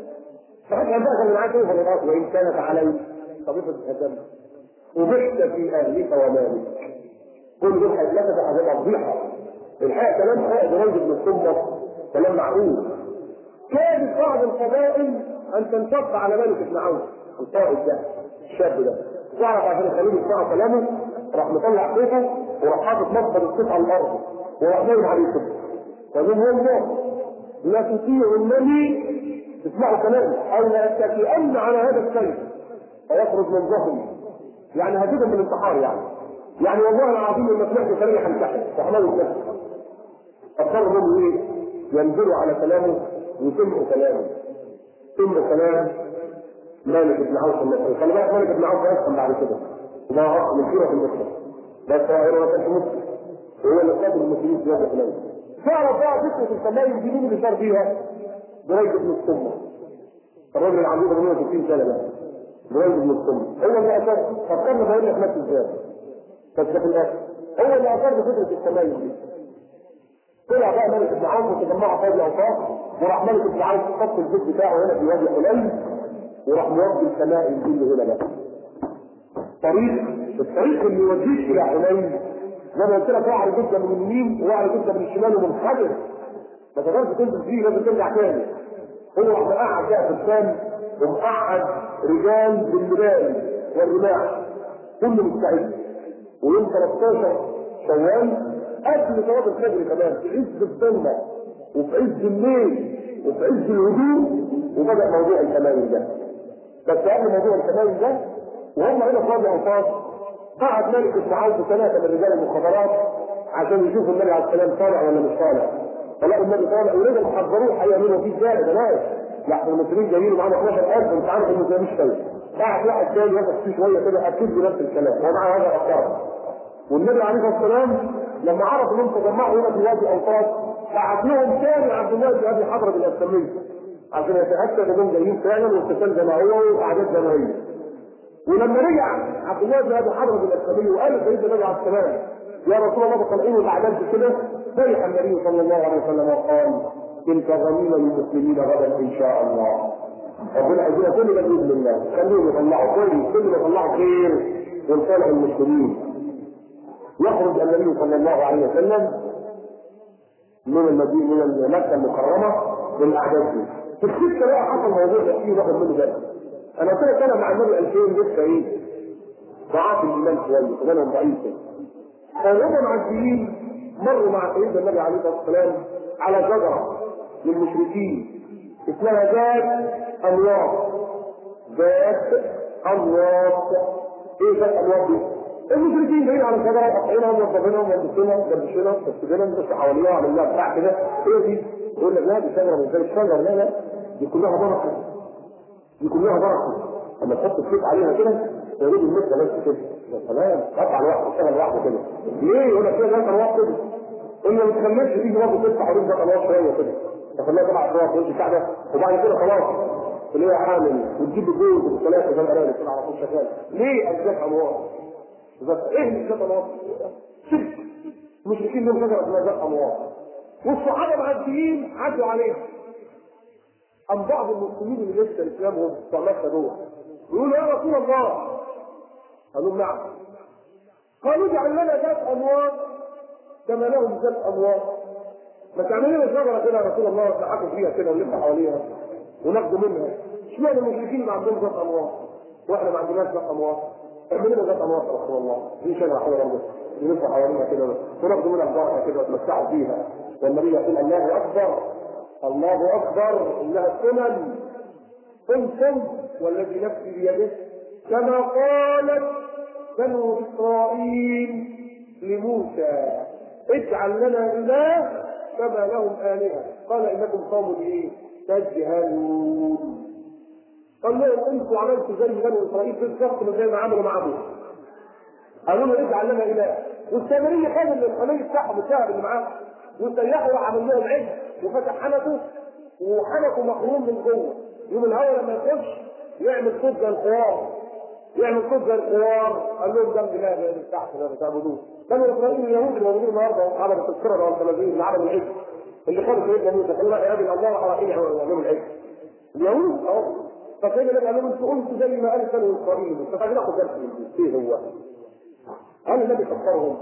فحتى دخل معاك ايه في وان كانت عليك طبيعه الهدم وبحت في اهلك ومالك كل دول هيتلفت هتبقى فضيحه الحقيقه كلام حق بريد بن الصبه كلام معقول. كانت بعض القبائل ان تنشق على مالك بن عوف القائد ده الشاب ده تعرف عشان الخليل يسمعوا كلامه راح مطلع سيفه وراح حاطط مصدر السيف على الارض وراح نايم عليه كده فقال لهم لا تطيعوا النبي تسمعوا كلامه او لا تتكئن على هذا السيف فيخرج من ظهري يعني هديدا من الانتحار يعني يعني والله العظيم لما سمعت كلامي هنتحر فحملوا النفس فاضطروا منه ايه؟ ينزلوا على كلامه ويسمعوا كلامه سمعوا كلام مالك بن عوف المصري خلي بالك مالك بن عوف يفهم بعد كده ده عرف من كيرة المصري بس هو ما كانش مسلم هو اللي قاتل المسلمين في هذا الكلام. تعرف بقى فكره الفلاحين دي مين اللي صار فيها؟ بريد بن الصمة الراجل العجوز ب مية وستين سنه ده بريد بن الصمة هو اللي اثار فكرنا بقول لك نفس ازاي بس في الاخر هو اللي اثار بفكره التميز دي. طلع بقى مالك بن عوف وتجمعوا فوق الاوقاف وراح مالك بن عوف حط البيت بتاعه هنا في وادي حنين وراح مودي السماء الجن هنا بقى. طريق الطريق اللي يوديك الى حنين زي ما قلت لك واعر جدا من اليمين وواعر جدا من الشمال ومنحدر ما تقدرش تنزل فيه لازم ترجع تاني. هو راح مقعد بقى في الثاني ومقعد رجال بالنبال والرماح كله مستعد ويوم ثلاثتاشر شوال قبل صلاه الفجر كمان في عز الظلمه وفي عز الليل وفي عز الهدوء وبدا موضوع التمايل ده. بس قبل موضوع التمايل ده وهم هنا في وادي اوطاس قعد مالك بن عوف ثلاثه من رجال المخابرات عشان يشوفوا النبي عليه السلام طالع ولا مش طالع. فلقوا النبي طالع ورجعوا حذروه هيعملوا فيه ازاي ده ناس. لا المسلمين جايين معاهم اثناشر ألف انت عارف المسلمين مش شيء. قاعد واحد تاني ياخد فيه شويه كده اكيد بنفس الكلام ومعاه هذا الافكار. والنبي عليه الصلاه والسلام لما عرف انهم تجمعوا هنا في وادي اوطاس بعت لهم ثاني عبد الله بن ابي حضره الاسلمي عشان يتاكد انهم جايين فعلا والقتال جماعيه واعداد جماعيه. ولما رجع عبد الله بن ابي حضره الاسلمي وقال سيدنا النبي عليه السلام يا رسول الله طالعين الاعداد كده فرح النبي صلى الله عليه وسلم وقال تلك غنيمه للمسلمين غدا ان شاء الله. ربنا يدينا كل ده باذن الله خليهم يطلعوا كويس كل ما يطلعوا خير ولصالح المسلمين. يخرج النبي صلى الله عليه وسلم من المدينه من مكه المكرمه بالاعداد دي. في السكه بقى حصل موضوع كتير واخد منه بالك. انا قلت لك انا مع النبي ألفين لسه ايه؟ ضعاف الايمان شويه ايمانهم ضعيف كده. فهم معديين مروا مع سيدنا النبي عليه الصلاه والسلام على شجره للمشركين اسمها ذات انواط. ذات انواط. ايه ذات انواط دي؟ المشركين جايين على شجره قاطعينها وموظفينها وموظفينها ومدبشينها ومسجدينها بس حواليها وعاملين لها بتاع كده. ايه دي؟ يقول لك لا دي شجره من زي الشجر. لا لا دي كلها بركه. دي كلها بركه. لما تحط السيف عليها كده تريد المده بس كده. يا سلام قطع لوحده اشتغل لوحده كده. ليه؟ يقول لك كده ذات انواط كده. ان ما تخليش تيجي برضه تفتح حدود ذات انواط شويه كده. تخليها تبع الصراط وانت قاعده وبعد كده خلاص اللي هي حامل وتجيب الجوز والثلاثه زي الارانب كده على طول شغال. ليه ذات انواط؟ ايه اللي ذات انواط؟ شرك. المشركين لهم شجره اسمها ذات انواط. والصحابه معديين عدوا عليها. أم بعض المسلمين اللي لسه اسلامهم بتوع مكه دول يقولوا يا رسول الله. قالوا نعم. قالوا اجعل لنا ذات انواط كما لهم ذات انواط. ما تعمل لنا شجره كده يا رسول الله نضحكوا فيها كده ونلف حواليها وناخدوا منها. اشمعنى المشركين ما عندهم ذات انواط واحنا ما عندناش ذات انواط؟ اعمل لنا ذات انواط يا رسول الله. دي شجره حلوه برضه نلف حواليها كده وناخدوا منها البركه كده ونتمتعوا فيها. والنبي يقول الله اكبر الله اكبر انها السنن. قلتم والذي نفسي بيده كما قالت بنو اسرائيل لموسى اجعل لنا اله كما لهم الهه قال انكم قوم ايه؟ تجهلون. قال لهم انتم عملتوا زي بنو اسرائيل بالظبط زي ما عملوا مع موسى. قالوا له اجعل لنا اله. والسامري خد الخليل بتاعهم الشهر اللي معاه وسيحوا وعمل لهم عجل وفتح حنكه وحنكه مخروم من جوه. يوم الهواء لما يخش يعمل صوت زي الخوار يعمل صوت زي الخوار. قال لهم جنب لا من تحت ده بتعبدوه. بنو اسرائيل اليهود اللي موجودين النهارده عملوا التذكره ولا التلازيم اللي عملوا العجل اللي خدوا سيدنا موسى قالوا لا يا ابن الله على ايه يعملوا العجل. اليهود اهو. فسيدنا النبي قال لهم انتوا قلتوا زي ما قال بنو اسرائيل فخلينا ناخد درس ايه هو؟ قال النبي فكرهم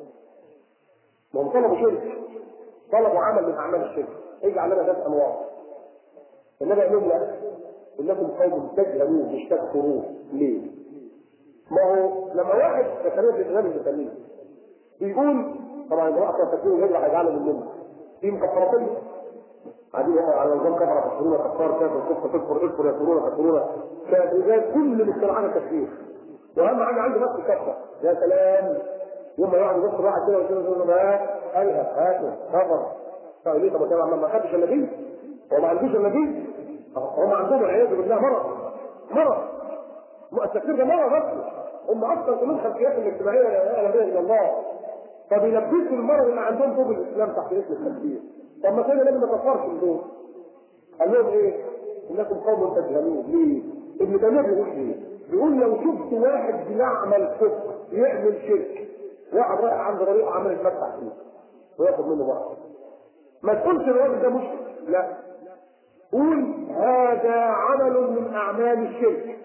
ما هم طلبوا شرك طلبوا عمل من اعمال الشرك اجعل لنا ذات انواع. النبي قال لهم لا انكم قوم تجهلون مش تكفرون. ليه؟ ما هو لما واحد تكلم في الاسلام المسلمين بيقول طبعا امراه تكون هجره هيجعلها مننا في مكفرتين قاعدين على نظام كفر تكفرون كفار كافر كفر تكفر اكفر يكفرون كفرون كان كل مجتمعنا تكفير. واهم حاجه عنده نفس الكفره. يا سلام يوم ما يقعد يبص واحد كده ويقول له ما قالها هاتوا كفر. طيب ليه؟ طب ما ما خدش النبي هو ما عندوش النبي هم عندهم العياذ بالله مرض مرض التكفير ده مرض اصلا. هم اصلا كلهم خلفيات الاجتماعيه لا اله الا الله فبيلبسوا المرض اللي عندهم فوق الاسلام تحت اسم التكفير. طب ما كان النبي ما كفرش دول. قال لهم ايه؟ انكم قوم تجهلون. ليه؟ ابن تيميه بيقول ايه؟ بيقول لو شفت واحد بيعمل كفر يعمل شرك واحد رايح عند طريقه عمال يتمتع فيه وياخد منه بقى ما تقولش الراجل ده مشرك. لا قول هذا عمل من اعمال الشرك.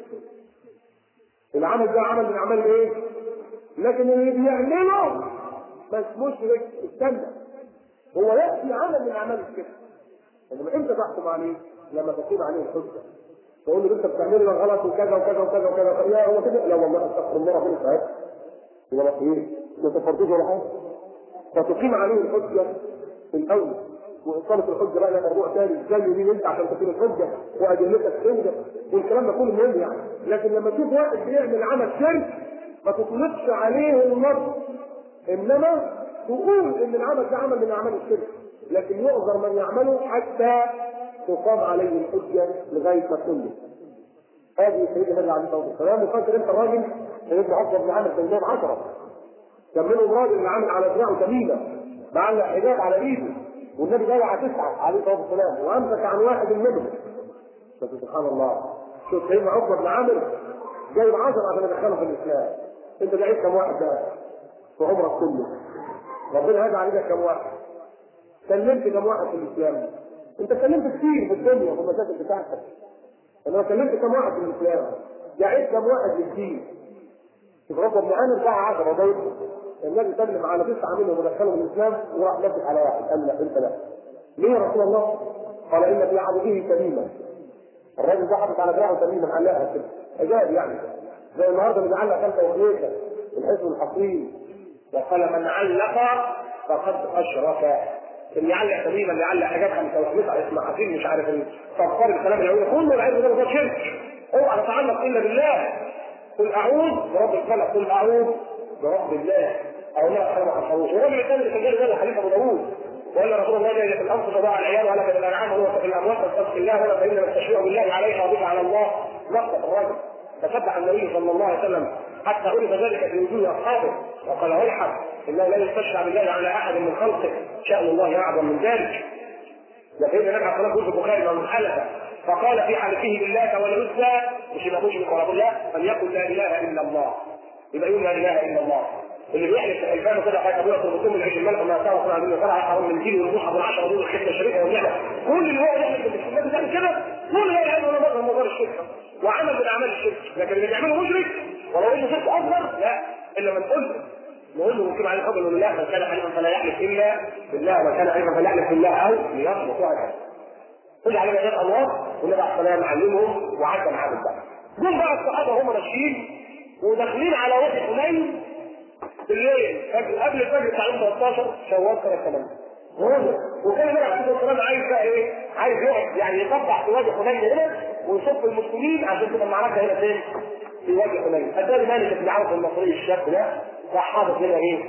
العمل ده عمل من اعمال ايه؟ لكن اللي بيعمله ما اسموش مشرك. استنى هو ياتي عمل من اعمال الشرك انما امتى تحكم عليه؟ لما تقيم عليه الحجه تقول له انت بتعمل لك غلط وكذا وكذا وكذا وكذا. يا هو كده لا والله استغفر الله ربنا يسعدك يبقى ايه؟ ما تفرضوش ولا حاجه فتقيم عليه الحجه في الاول واقامه الحجه بقى ده موضوع ثاني ازاي مين انت عشان تقيم الحجه وادلتك تنجح والكلام ده كله مهم يعني. لكن لما تشوف واحد بيعمل عمل شرك ما تطلقش عليه النص انما تقول ان العمل ده عمل من اعمال الشرك، لكن يعذر من يعمله حتى تقام عليه الحجه لغايه ما تكون له. هذه سيدنا النبي عليه الصلاه والسلام. وفاكر انت الراجل سيدنا عقبه بن عامر كان جايب عشره، كان منهم راجل اللي عامل على دراعه تميمه معلق حجاب على ايده، والنبي جاي على تسعه عليه الصلاه والسلام وامسك عن واحد منهم. سبحان الله، شوف سيدنا عقبه بن عامر جايب عشره عشان يدخله في الاسلام. انت جايب كم واحد ده في عمرك كله؟ ربنا هدى عليك كم واحد؟ كلمت كم واحد في الاسلام؟ انت كلمت كتير في الدنيا وفي المشاكل بتاعتك، انما كلمت كم واحد في الاسلام؟ جايب كم واحد للدين؟ شوف عقبه بن عامر باع عشره ضيفه، النبي سلم على تسعه منهم ودخلهم الاسلام وراح لبس على واحد قال لا انت لا. ليه يا رسول الله؟ قال ان في عبده تميما. الراجل ده حاطط على دراعه تميما معلقها كده اجاب يعني زي النهارده اللي بيعلق خمسه وثلاثه الحزب الحصين. وقال من علق فقد اشرك. اللي يعلق تميما اللي يعلق حاجات خمسه وثلاثه اسمه حصين مش عارف الصفار الكلام اليهودي كله العلم ده شرك. اوعى تتعلق الا بالله. قل اعوذ برب الفلق، قل اعوذ برب الله او لا خير ما حصلوش. والراجل الثاني اللي كان جاي ده حديث ابو داوود وقال رسول الله جاي في الانفس وضاع العيال ولا في الانعام وهو في الاموات فاتقوا الله ولا فانما التشريع بالله عليها وبك على الله. نقص الراجل فصدق النبي صلى الله عليه وسلم حتى عرف ذلك في وجوه اصحابه وقال ويحك انه لا يستشفع بالله على احد من خلقه شان الله اعظم من ذلك. لكن النبي عليه الصلاه والسلام في البخاري من حلف فقال في حلفه بالله والعزى مش يبقى مشرك ولا بالله فليقل لا اله الا الله. يبقى يقول لا اله الا الله. اللي بيحلف في حلفانه كده حاجه ابويا تربطهم من عيش الملك وما اتاه وصنع منه فرع حرام من دين والمصحف والعشره دول الحته الشريفه والنعمه. كل اللي هو يحلف بالاسلام بتعمل كده كل لا اله الا الله من مظاهر الشرك وعمل من اعمال الشرك. لكن اللي بيعمله مشرك ولو انه شرك اصغر لا الا من قلت نقول له ممكن عليه قبل الله من كان حليفا فلا يحلف الا بالله ومن كان حليفا فلا يحلف بالله او ليصمت وهكذا. خذ على جزاء الله والنبي عليه الصلاه والسلام علمهم وعدى معاهم بقى. جم بقى الصحابه هم ماشيين وداخلين على وادي حنين بالليل قبل الفجر بتاع يوم ثلاثتاشر شوال سنه ثمانية. وكان النبي عليه الصلاه والسلام عايز بقى ايه؟ عايز يقعد يعني يطبع في وادي حنين هنا ويصف المسلمين عشان تبقى المعركه هنا فين؟ في وادي حنين. اتاري مالك بن عوف المصري الشاب ده راح حاطط هنا ايه؟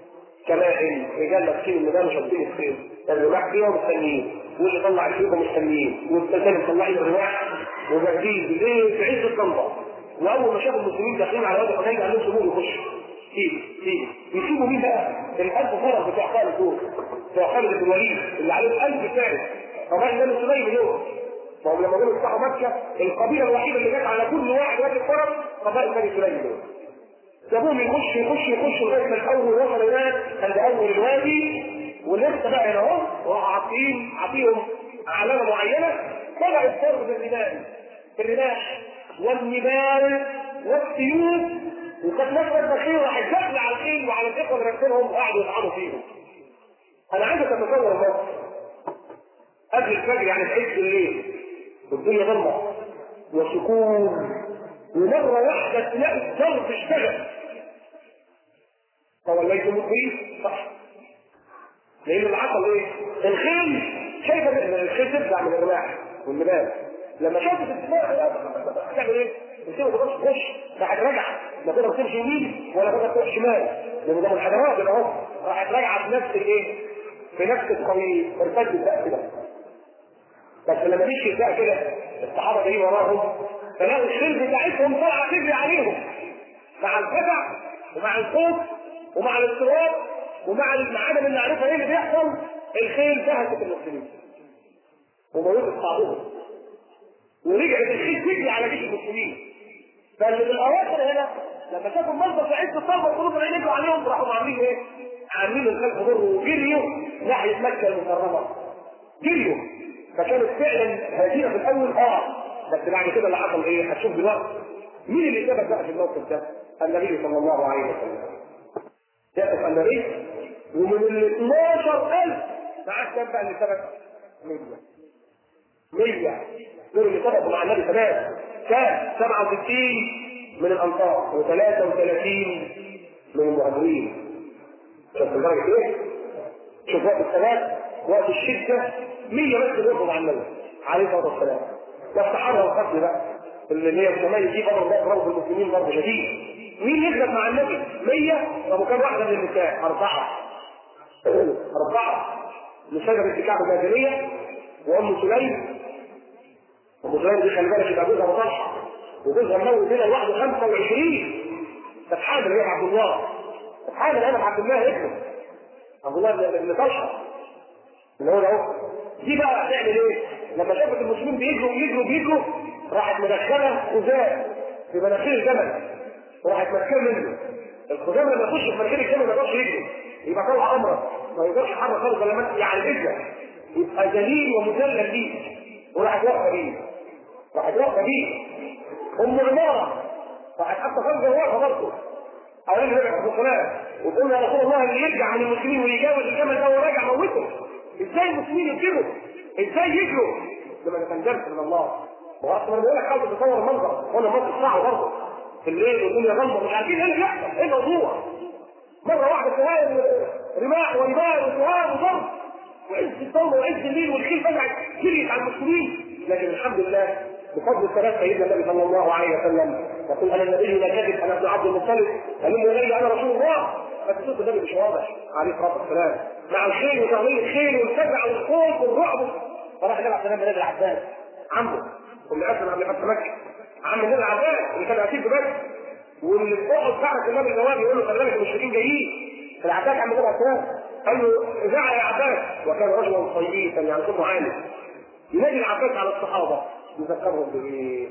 كمائن رجال ماسكين الميدان وشادين الخيل الرماح فيهم مستنيين واللي طلع الفيكم مستنيين والثاني مطلعين الرماح وجاهزين بالليل في عز الضلمه. واول ما شافوا المسلمين داخلين على وادي حنين قال لهم سيبوهم يخشوا. سيبوا سيبوا يسيبوا مين بقى؟ الألف فرس بتاع خالد دول بتاع خالد بن الوليد اللي عليه ألف فارس طبعا النبي سليم اليوم. فهم لما قالوا افتحوا مكه القبيله الوحيده اللي جت على كل واحد وادي الفرس قبائل بني سليم دول. سابوهم يخش يخش يخش لغايه ما الاول وصل هناك عند اول الوادي ولسه بقى هنا اهو وعاطين عاطيهم علامه معينه طلع الفرد بالرمال بالرماح والنبال والسيوف وكانت نفس الخيل راح يدخل على الخيل وعلى الاخوه اللي راكبينهم وقعدوا يطعنوا فيهم. انا عايزك تتصور مصر قبل الفجر يعني في عز الليل والدنيا ضلمه وسكون ومره واحده تلاقي الضرب اشتغل. فوليتم الطريق صح لان اللي حصل ايه؟ الخيل شايفه الخيل تبدع من الرماح والنبال لما شافت السماء تعمل ايه؟ تسيبه تخش تخش راحت راجعه لا تقدر تمشي يمين ولا تقدر تروح شمال لان ده من الحجرات اللي اهو راحت راجعه في نفس الايه؟ في نفس الطريق ارتدت بقى كده. بس لما مشي بقى كده الصحابه جايين وراهم فلاقوا الخيل بتاعتهم طالعه تجري عليهم مع الفزع ومع الخوف ومع الاضطراب ومع عدم المعرفه ايه اللي بيحصل. الخيل دهست المسلمين وموت اصحابهم ورجعت الخيل تجري على جيش المسلمين. فاللي بالاواخر هنا لما شافوا المنظر في عز الطلبه وقلوب العين عليهم راحوا عاملين ايه؟ عاملين الخلف ضر وجريوا ناحيه مكه المكرمه جريوا. فكانت فعلا هزيمه في الاول اه بس بعد كده اللي حصل ايه؟ هتشوف دلوقتي مين اللي ثبت بقى في الموقف ده؟ النبي صلى الله عليه وسلم. ثبت النبي ومن ال اثناشر ألف معاه كام بقى اللي ثبت؟ مية مية دول اللي ثبتوا مع النبي ثبات كان سبعة وستين من الانصار وثلاثة وثلاثين من المهاجرين. شوف درجة ايه؟ شوف وقت الثبات وقت الشدة مية بس اللي يرفض عن النبي عليه الصلاة والسلام. والصحابة والقتل بقى اللي هي الشمال دي قدر الله ضرب المسلمين ضرب شديد. مين يثبت مع النبي؟ مية. طب وكم واحدة من النساء؟ أربعة. أربعة من شجرة كعب الجاهلية، وأم سليم. أم سليم دي خلي بالك يبقى جوزها بطلحة، وجوزها موت هنا لوحده خمسة وعشرين. كانت حامل هي عبد الله، كانت حامل أنا عبد الله ابنه عبد الله بن طلحة اللي هو ده. دي بقى هتعمل إيه؟ لما شافت المسلمين بيجروا بيجروا بيجروا راحت مدخلة خزان في مناخير الجمل، وراحت ماسكاه منه. الخزان لما يخش في مناخير الجمل ما يقدرش يجري، يبقى طلع أمرا ما يقدرش يحرك خالص ولا ماسك يعني إجا، يبقى ذليل ومذلل ليه، وراحت واقفة بيه. راحت واقفة بيه أم عمارة، راحت حتى خرجة واقفة برضه حوالين النبي عليه الصلاة والسلام، وتقول له يا رسول الله اللي يرجع من المسلمين ويجاوز الجمل ده وهو راجع موته. ازاي المسلمين يجروا؟ ازاي يجروا؟ لما ده كان درس من الله. واصلا انا بقول لك حاول تتصور المنظر، وانا المنظر صعب برضه في الليل والدنيا غامضه مش عارفين ايه اللي بيحصل، ايه الموضوع؟ مره واحده سهام رماح ونار وسهام وضرب وعز الضوء وعز الليل والخيل فجأة جريت على المسلمين. لكن الحمد لله بفضل الثلاث سيدنا النبي صلى الله عليه وسلم يقول انا النبي لا كذب، انا ابن عبد المطلب، علموا الي انا رسول الله. فتصدق النبي مش واضح عليه الصلاه والسلام مع الخيل وتعظيم الخيل والفزع والخوف والرعب. فراح النبي عليه النبي العباس عمه اللي اسلم قبل فتح مكه، عم النبي العباس اللي كان اسير في مكه، واللي فوق تعرف النبي الجواب يقول له خلي بالك المشركين جايين. العباس عم النبي العباس قال له اذاع يا عباس، وكان رجلا طيبا يعني صوته عالي. ينادي العباس على الصحابه يذكرهم بايه؟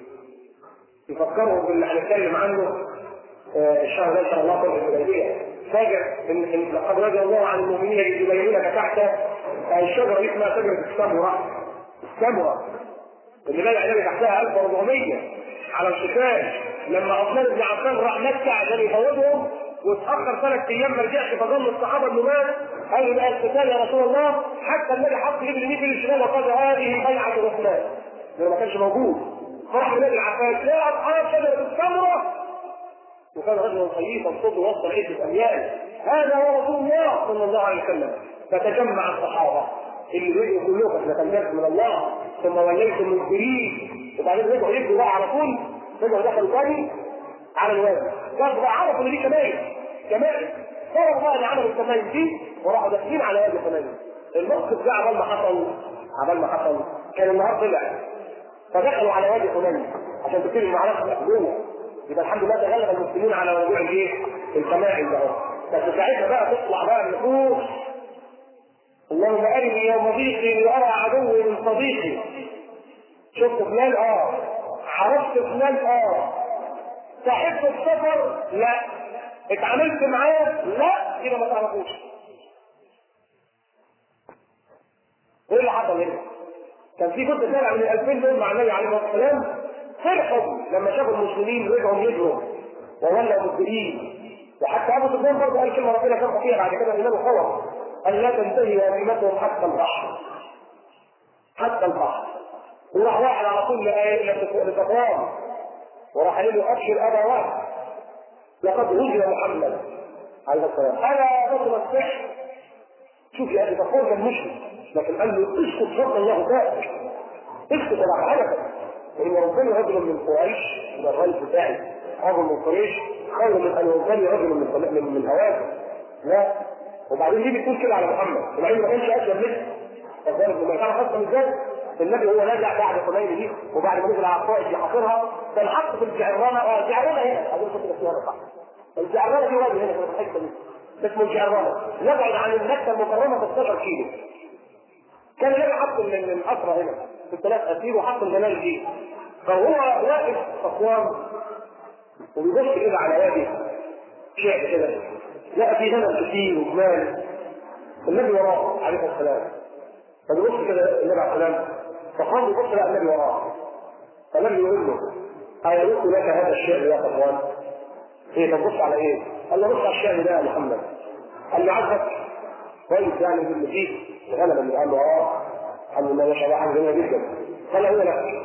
يفكرهم باللي هنتكلم عنه الشهر ده ان شاء الله في الحديبيه. فاجر ان لقد رضي الله عن المؤمنين الذين يبايعونك تحت الشجره اللي اسمها شجره السمره. السمره اللي بايع النبي تحتها ألف وأربعمية على القتال. لما عثمان بن عفان راح مكه عشان يفوضهم واتاخر ثلاث ايام ما رجعش، فظن الصحابه انه مات. قالوا بقى القتال يا رسول الله، حتى النبي حط يد اليمين في الشمال وقال هذه بيعه عثمان لانه ما كانش موجود. فرح النبي العباس يا اصحاب شجره السمره، وكان رجلا خليفا صوته وسط عده اميال، هذا هو رسول الله صلى الله عليه وسلم. فتجمع الصحابه اللي رجعوا كلهم احنا كان درس من الله، ثم وليتم منكرين، وبعدين رجعوا يبدوا بقى على طول، رجعوا دخلوا ثاني على الوادي. كانوا بقى عرفوا ان دي كمائن كمائن، صاروا بقى اللي عملوا الكمائن دي وراحوا داخلين على وادي الكمائن. الموقف ده عبال ما حصل عبال ما حصل كان النهار طلع، فدخلوا على وادي حنين عشان تبتدي المعركه الأخدومة. يبقى الحمد لله تغلب المسلمين على رجوع الايه؟ الكمائن ده. بس ساعتها بقى تطلع بقى النفوس، اللهم ارني يوم ضيقي لارى عدوي من صديقي. شفت فلان؟ اه. عرفت فلان؟ اه. صاحبت السفر؟ لا. اتعاملت معاه؟ لا. كده ما تعرفوش. ايه اللي حصل هنا؟ كان في كتله طالع من الألفين دول مع النبي عليه الصلاه والسلام، فرحوا لما شافوا المسلمين رجعوا يجروا وولوا مدبرين. وحتى ابو سفيان برضه قال كلمه ربنا كان فيها بعد كده الامام خوف قال لا تنتهي هزيمتهم حتى البحر، حتى البحر. وراح واحد على طول لصفوان وراح قال له ابشر ابا واحد لقد هجر محمد عليه السلام الا بطل السحر. شوف يا اخي صفوان كان مشرك لكن قال له اسكت فضل الله ذاك، اسكت ولا حركه، وان ربنا رجل من قريش من الرئيس بتاعي رجل من قريش خير من ان يرضي رجل من من من هواك. لا. وبعدين دي بتقول كده على محمد، وبعدين ما كانش اسلم لسه. فذلك لما كان اصلا ازاي النبي هو راجع بعد حنين دي وبعد ما نزل على الطائف يحاصرها، كان حط في الجعرانه. اه الجعرانه هنا اظن كنت فيها صح. الجعرانه دي وادي هنا في الحته دي اسمه الجعرانه، يبعد عن المكه المكرمه ب ستاشر كيلو. كان النبي حط الاسرى هنا في الثلاث اسير وحط الجمال دي، فهو واقف صفوان وبيبص كده على وادي شعب كده، لقى فيه غنم كتير وجمال. النبي وراه عليه السلام، فبيبص كده النبي عليه السلام، فقام يبص لقى النبي وراه، فالنبي يقول له أيرد لك هذا الشعب يا صفوان؟ ايه تبص على ايه؟ قال له بص على الشعب ده يا محمد. قال له عجبك كويس يعني اللي فيه الغنم اللي قال له اه الحمد لله ما شاء الله حاجه جميله جدا. قال له لك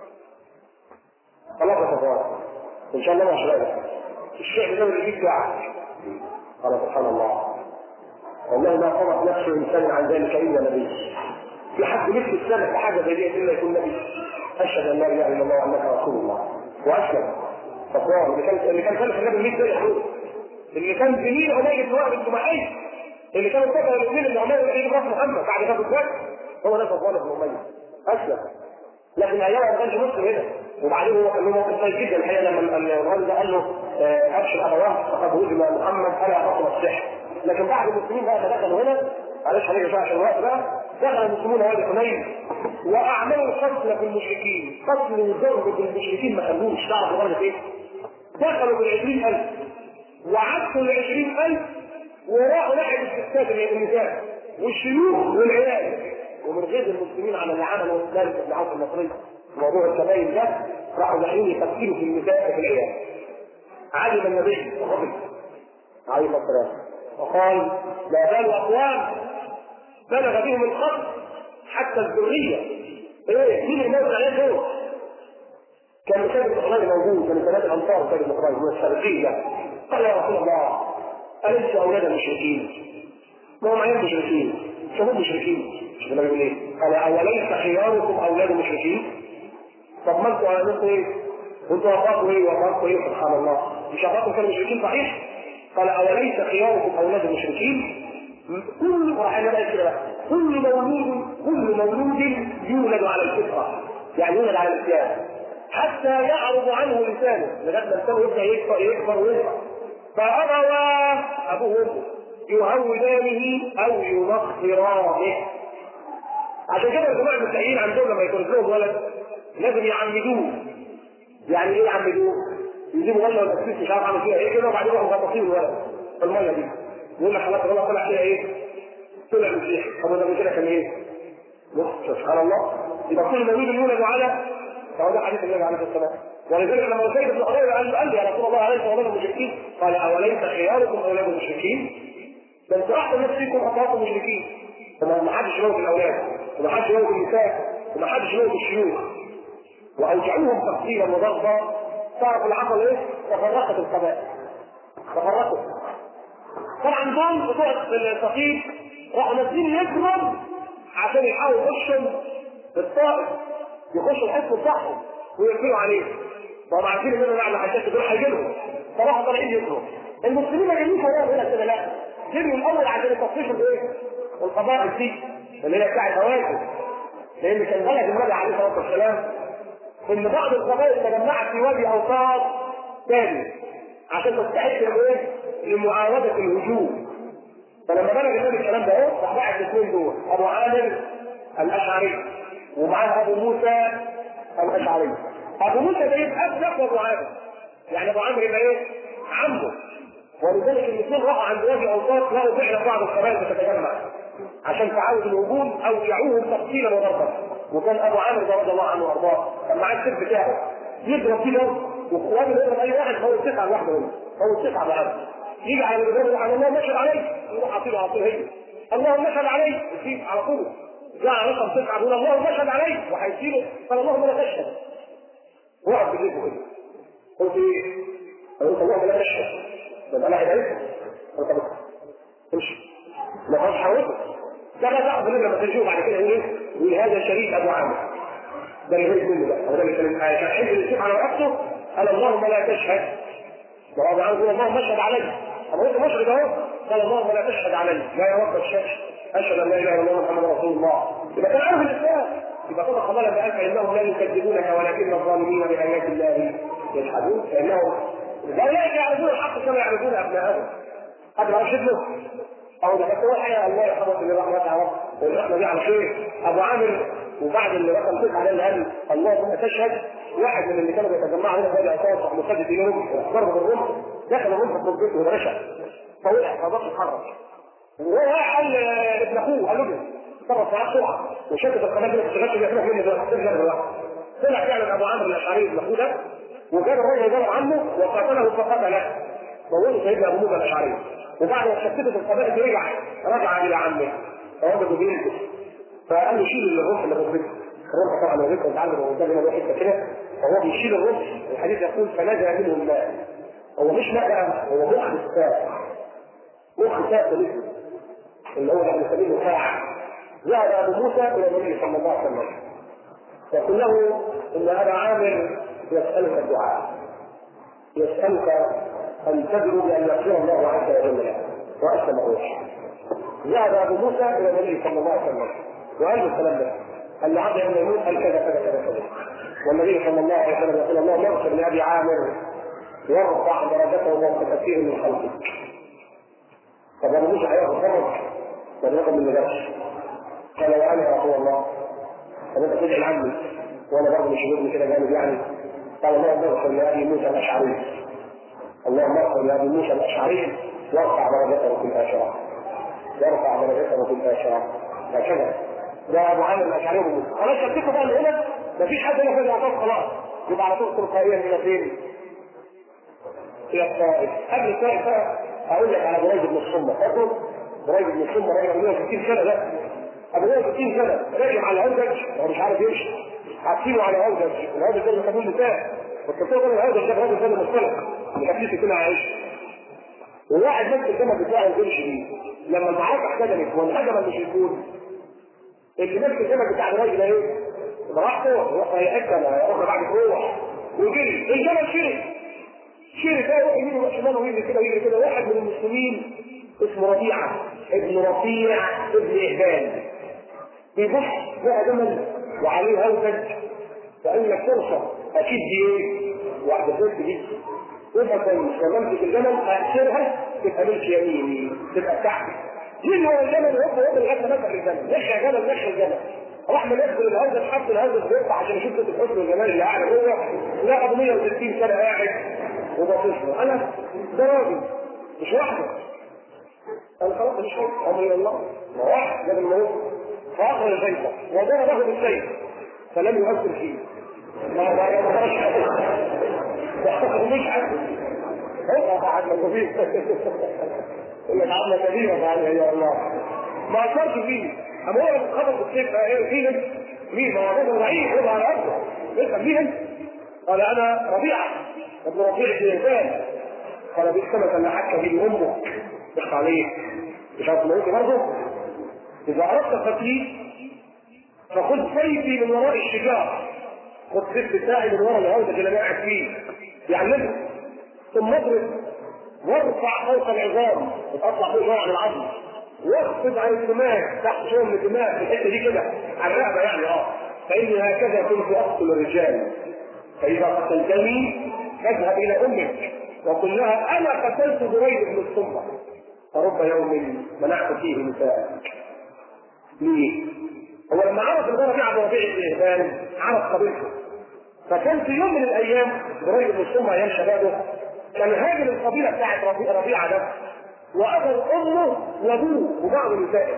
خلاص يا صفوان ان شاء الله ما شاء الشعب ده اللي فيه بتاعك. قال سبحان الله والله ما طرق نفسه انسان عن ذلك الا نبي. في حد مثل السنه في حاجه زي دي الا يكون نبي. اشهد ان لا اله الا الله وانك رسول الله. واسلم صفوان اللي كان اللي كان خلف النبي مية سنه، اللي كان زميل عمير بن وهب الجماعي اللي كانوا اتفقوا الاثنين اللي عملوا يجيب راس محمد بعد غزوه بدر هو ده صفوان بن اميه اسلم. لكن ايامها ما كانش مسلم هنا. وبعدين هو كان له موقف طيب جدا الحقيقه لما الراجل ده قال له ابشر ابواه فقد هزم محمد الا اقوى السحر. لكن بعد المسلمين بقى دخلوا هنا معلش هنيجي شويه عشان الوقت بقى. دخل المسلمون وادي حنين واعملوا القتل في المشركين، قتل وضرب في المشركين ما خلوش. تعرف لدرجه ايه؟ دخلوا بالعشرين ألف وعدوا العشرين ألف وراحوا ناحيه الستات النساء والشيوخ والعيال. ومن غير المسلمين على اللي عملوا ذلك ابن عوف النصري موضوع الكبائر ده راحوا داخلين يقتلوا في النساء في العيال. علم النبي وغضب عليه الصلاه وقال لا بال اقوام بلغ بهم القتل حتى الذريه. ايه مين الموت عليه دول؟ كان كتاب البخاري موجود، كان ثلاث الانصار كتاب البخاري من السابقين ده. قال يا رسول الله أليس أولاد المشركين؟ ما هم عيال مشركين، شباب مشركين. مش النبي يقول ايه؟ قال أوليس خياركم أولاد المشركين؟ طب ما انتوا على نفسه ايه؟ وانتوا وفاقوا ايه وفاقوا ايه سبحان الله؟ مش وفاقوا كانوا مشركين صحيح؟ قال أوليس خياركم أولاد المشركين؟ كل قرآن بقى كده بقى كل مولود كل مولود يولد على الفطرة، يعني يولد على الإسلام حتى يعرض عنه لسانه لغايه ما لسانه يبدا يكبر يكبر ويكبر. فأبواه أبوه يهودانه أو ينصرانه. عشان كده الجماعة المسيحيين عندهم لما يكون لهم ولد لازم يعمدوه. يعني إيه يعمدوه؟ يجيبوا ولد ولا تسيس مش عارف عامل فيها إيه كده وبعدين يروحوا مغطسين الولد في المية دي. يقول لك خلاص الولد طلع فيها إيه؟ طلع مسيحي. طب ده كده كان إيه؟ سبحان الله. يبقى كل مولود يولد على فهذا حديث النبي عليه الصلاه والسلام. ولذلك لما سيد بن حضير قال له قال لي يا رسول الله عليك اولاد المشركين؟ قال اوليس خياركم اولاد المشركين؟ ده انتوا احسن ناس فيكم اخوات المشركين. فما حدش يموت الاولاد وما حدش يموت النساء وما حدش يموت الشيوخ واوجعوهم تقتيلا وضربا. تعرف اللي حصل ايه؟ تفرقت القبائل. تفرقوا. طبعا دول بتوع الثقيف راحوا نازلين يجروا عشان يحاولوا يخشوا بالطائف يخشوا الحصن بتاعهم ويقفلوا عليه. طبعا عارفين ان انا حاجات دول هيجيلهم فراحوا طالعين يجروا. المسلمين ما جايين وراهم هنا كده لا، جريوا الاول عشان يطفشوا الايه؟ القبائل دي اللي هي بتاعت هواجم. لان كان غلط النبي عليه الصلاه والسلام ان بعض القبائل تجمعت في وادي اوساط ثاني عشان تستعد لايه؟ لمعاوده الهجوم. فلما بلغ النبي الكلام ده اهو راح بعت الاثنين دول ابو عامر الاشعري ومعاه ابو موسى الاشعري. ابو موسى ده يبقى ابنك وابو عامر، يعني ابو عامر يبقى ايه؟ عمه. ولذلك الاثنين راحوا عند وادي اوساط لقوا فعلا بعض القبائل بتتجمع عشان تعاود الهجوم او يعوهم تقتيلا وضربا. وكان ابو عامر رضي الله عنه وارضاه كان معاه السيف بتاعه يضرب فيه واخوانه يضرب اي واحد هو يتسع لوحده منه هو يتسع بعض. يجي على الرجال على الله مشهد عليه يروح عاطيله على طول هي الله مشهد عليه يسيب على طول. جاء رقم تسعه يقول الله مشهد عليه وهيسيبه قال اللهم لا تشهد. وقف بالليل كده قلت ايه؟ قلت اللهم لا تشهد. ده انا هدايتك قلت امشي ما خلاص حاولته. ده بقى تعرف لما ترجعوا بعد كده يقول ايه؟ يقول هذا شريك ابو عامر. ده اللي هي منه بقى وده اللي كان حد يسيب على رقبته قال اللهم لا تشهد. وابو عامر يقول اللهم اشهد علي. أما أنت مشرك أهو قال اللهم لا تشهد علي لا يا رب الشهد أشهد أن لا إله إلا الله محمد رسول الله. يبقى كان عارف الإسلام يبقى كده خلاص بقى فإنهم لا يكذبونك ولكن الظالمين بآيات الله يجحدون. فإنهم لا يعرفون الحق كما يعرفون أبناءهم. قد ما له أو ده كان واحد الله يرحمه اللي راح وسع والرحمة دي على خير. أبو عامر وبعد اللي رقم تسعة عليه قال اللهم تشهد. واحد من اللي كانوا بيتجمعوا هنا في هذه الأساس مسدد يوم ضرب بالرمح دخل الرمح في البيت ورشق فوقع فضغط اتحرك. وهو قال ابن اخوه قال له تصرف معاه بسرعه وشدد القناه اللي اشتغلت بيها كده مني ده طلع فعلا ابو عامر الاشعري ابن اخوه ده وجاب الرجل يدور عنه وقاتله فقتله موته سيدنا ابو موسى الاشعري. وبعد ما شتتت القبائل رجع رجع الى عمه فوجده بيلبس فقال له شيل الرمح اللي في الرمح. الرمح طبعا لو ذكر متعلم وقدام هنا واحد كده فهو بيشيل الرمح. الحديث يقول فنجا منه الماء. هو مش ماء هو مخ الساء مخ ساء بالاسم اللي هو اللي بنسميه ساعه. ذهب ابو موسى الى النبي صلى الله عليه وسلم يقول له ان ابا عامر يسالك الدعاء يسالك ان تدعو بان يغفر الله عز وجل له واسلم روحه. ذهب ابو موسى الى النبي صلى الله عليه وسلم وقال له الكلام ده، قال له عبد ابن يموت قال كذا كذا كذا كذا، والنبي صلى الله عليه وسلم يقول اللهم اغفر لابي عامر وارفع درجته وارفع كثير من خلقك. طب ابو موسى هياخد فرج ولا ياخد من نجاش؟ قال وانا يا رسول الله طب انت تدعي عني وانا برضه مش ابني كده جامد يعني؟ قال اللهم اغفر لابي موسى الاشعري، اللهم اغفر لابي موسى الاشعري وارفع درجته في الاخره، وارفع درجته في الاخره. هكذا ده ابو عامر الاشعري ابو موسى. خلاص شفتكم بقى من هنا مفيش حد هنا في الوطن خلاص، يبقى على طول تلقائيا الى فين؟ الى الطائف. قبل الطائف بقى اقول لك على بريد بن الصمة. فاكر بريد بن الصمة راجل مئة وستين سنه، ده ابو مئة وستين سنه راجل على الهودج هو مش عارف يمشي، حاطينه على هودج، الهودج ده اللي خدوه نساء، والكتاب ده الهودج ده الراجل ده المصطلح اللي خفيف كده عايش. وواحد نفس السمك بتاعه يمشي بيه لما المعركه احتدمت وانهدم المشركون، اللي نفس السمك بتاع الراجل ده ايه؟ راح فوق راح في حته اخرى بعد تروح وجري الجبل شري شري ده يروح يمين ويروح شمال ويجري كده ويجري كده. واحد من المسلمين اسمه ربيعه ابن رفيع ابن اهبال بيبص لقى جمل وعليه هودج، فقال لك فرصه اكيد دي ايه؟ واحده ست دي يبقى كويس لما امسك الجمل اكسرها تبقى ملك يميني تبقى بتاعتي. مين هو الجمل؟ هو هو لغايه ما مسك الجمل نخ الجمل نخ الجمل راح منزل الهودج حط الهودج بيقطع عشان يشوف الحسن والجمال اللي قاعد جوه. لا ابو مئة وستين سنه قاعد وباصص له. انا ده راجل مش واحده. انا خلاص مش حاجه امر الى الله ما واحد قبل ما يموت فاخر البيضه وضربه بالسيف فلم يؤثر فيه. ما ما يقدرش مش عارف هو قاعد كبير يقول لك عامله كبيره فعلا يا الله ما اثرش فيه. اما هو خبط السيف ايه فيه مين؟ ما هو راجل ضعيف هو على قده يفهم مين؟ قال انا ربيعه ابن ربيع بن هشام. قال بئس ما تلحقك به امك يخفى عليك مش عارف موت برضه. اذا اردت قتلي فخذ سيفي من وراء الشجار، خذ سيف بتاعي من وراء الهودج اللي انا قاعد فيه يعلمه، ثم اضرب وارفع فوق العظام اطلع فوق عن العظم واخفض عن الدماغ تحت شويه من الدماغ في الحته دي كده على الرقبه يعني اه فاني هكذا كنت اقتل الرجال فاذا قتلتني فاذهب الى امك وقل لها انا قتلت بريد بن الصمة فرب يوم منعت فيه نساءك. ليه؟ هو لما عرف ان ربيعه بن ربيع بن هبال عرف قبيلته، فكان في يوم من الايام بريد بن الصمة ايام شبابه كان هاجم القبيله بتاعت ربيعه ده واخذ امه وابوه وبعض نسائه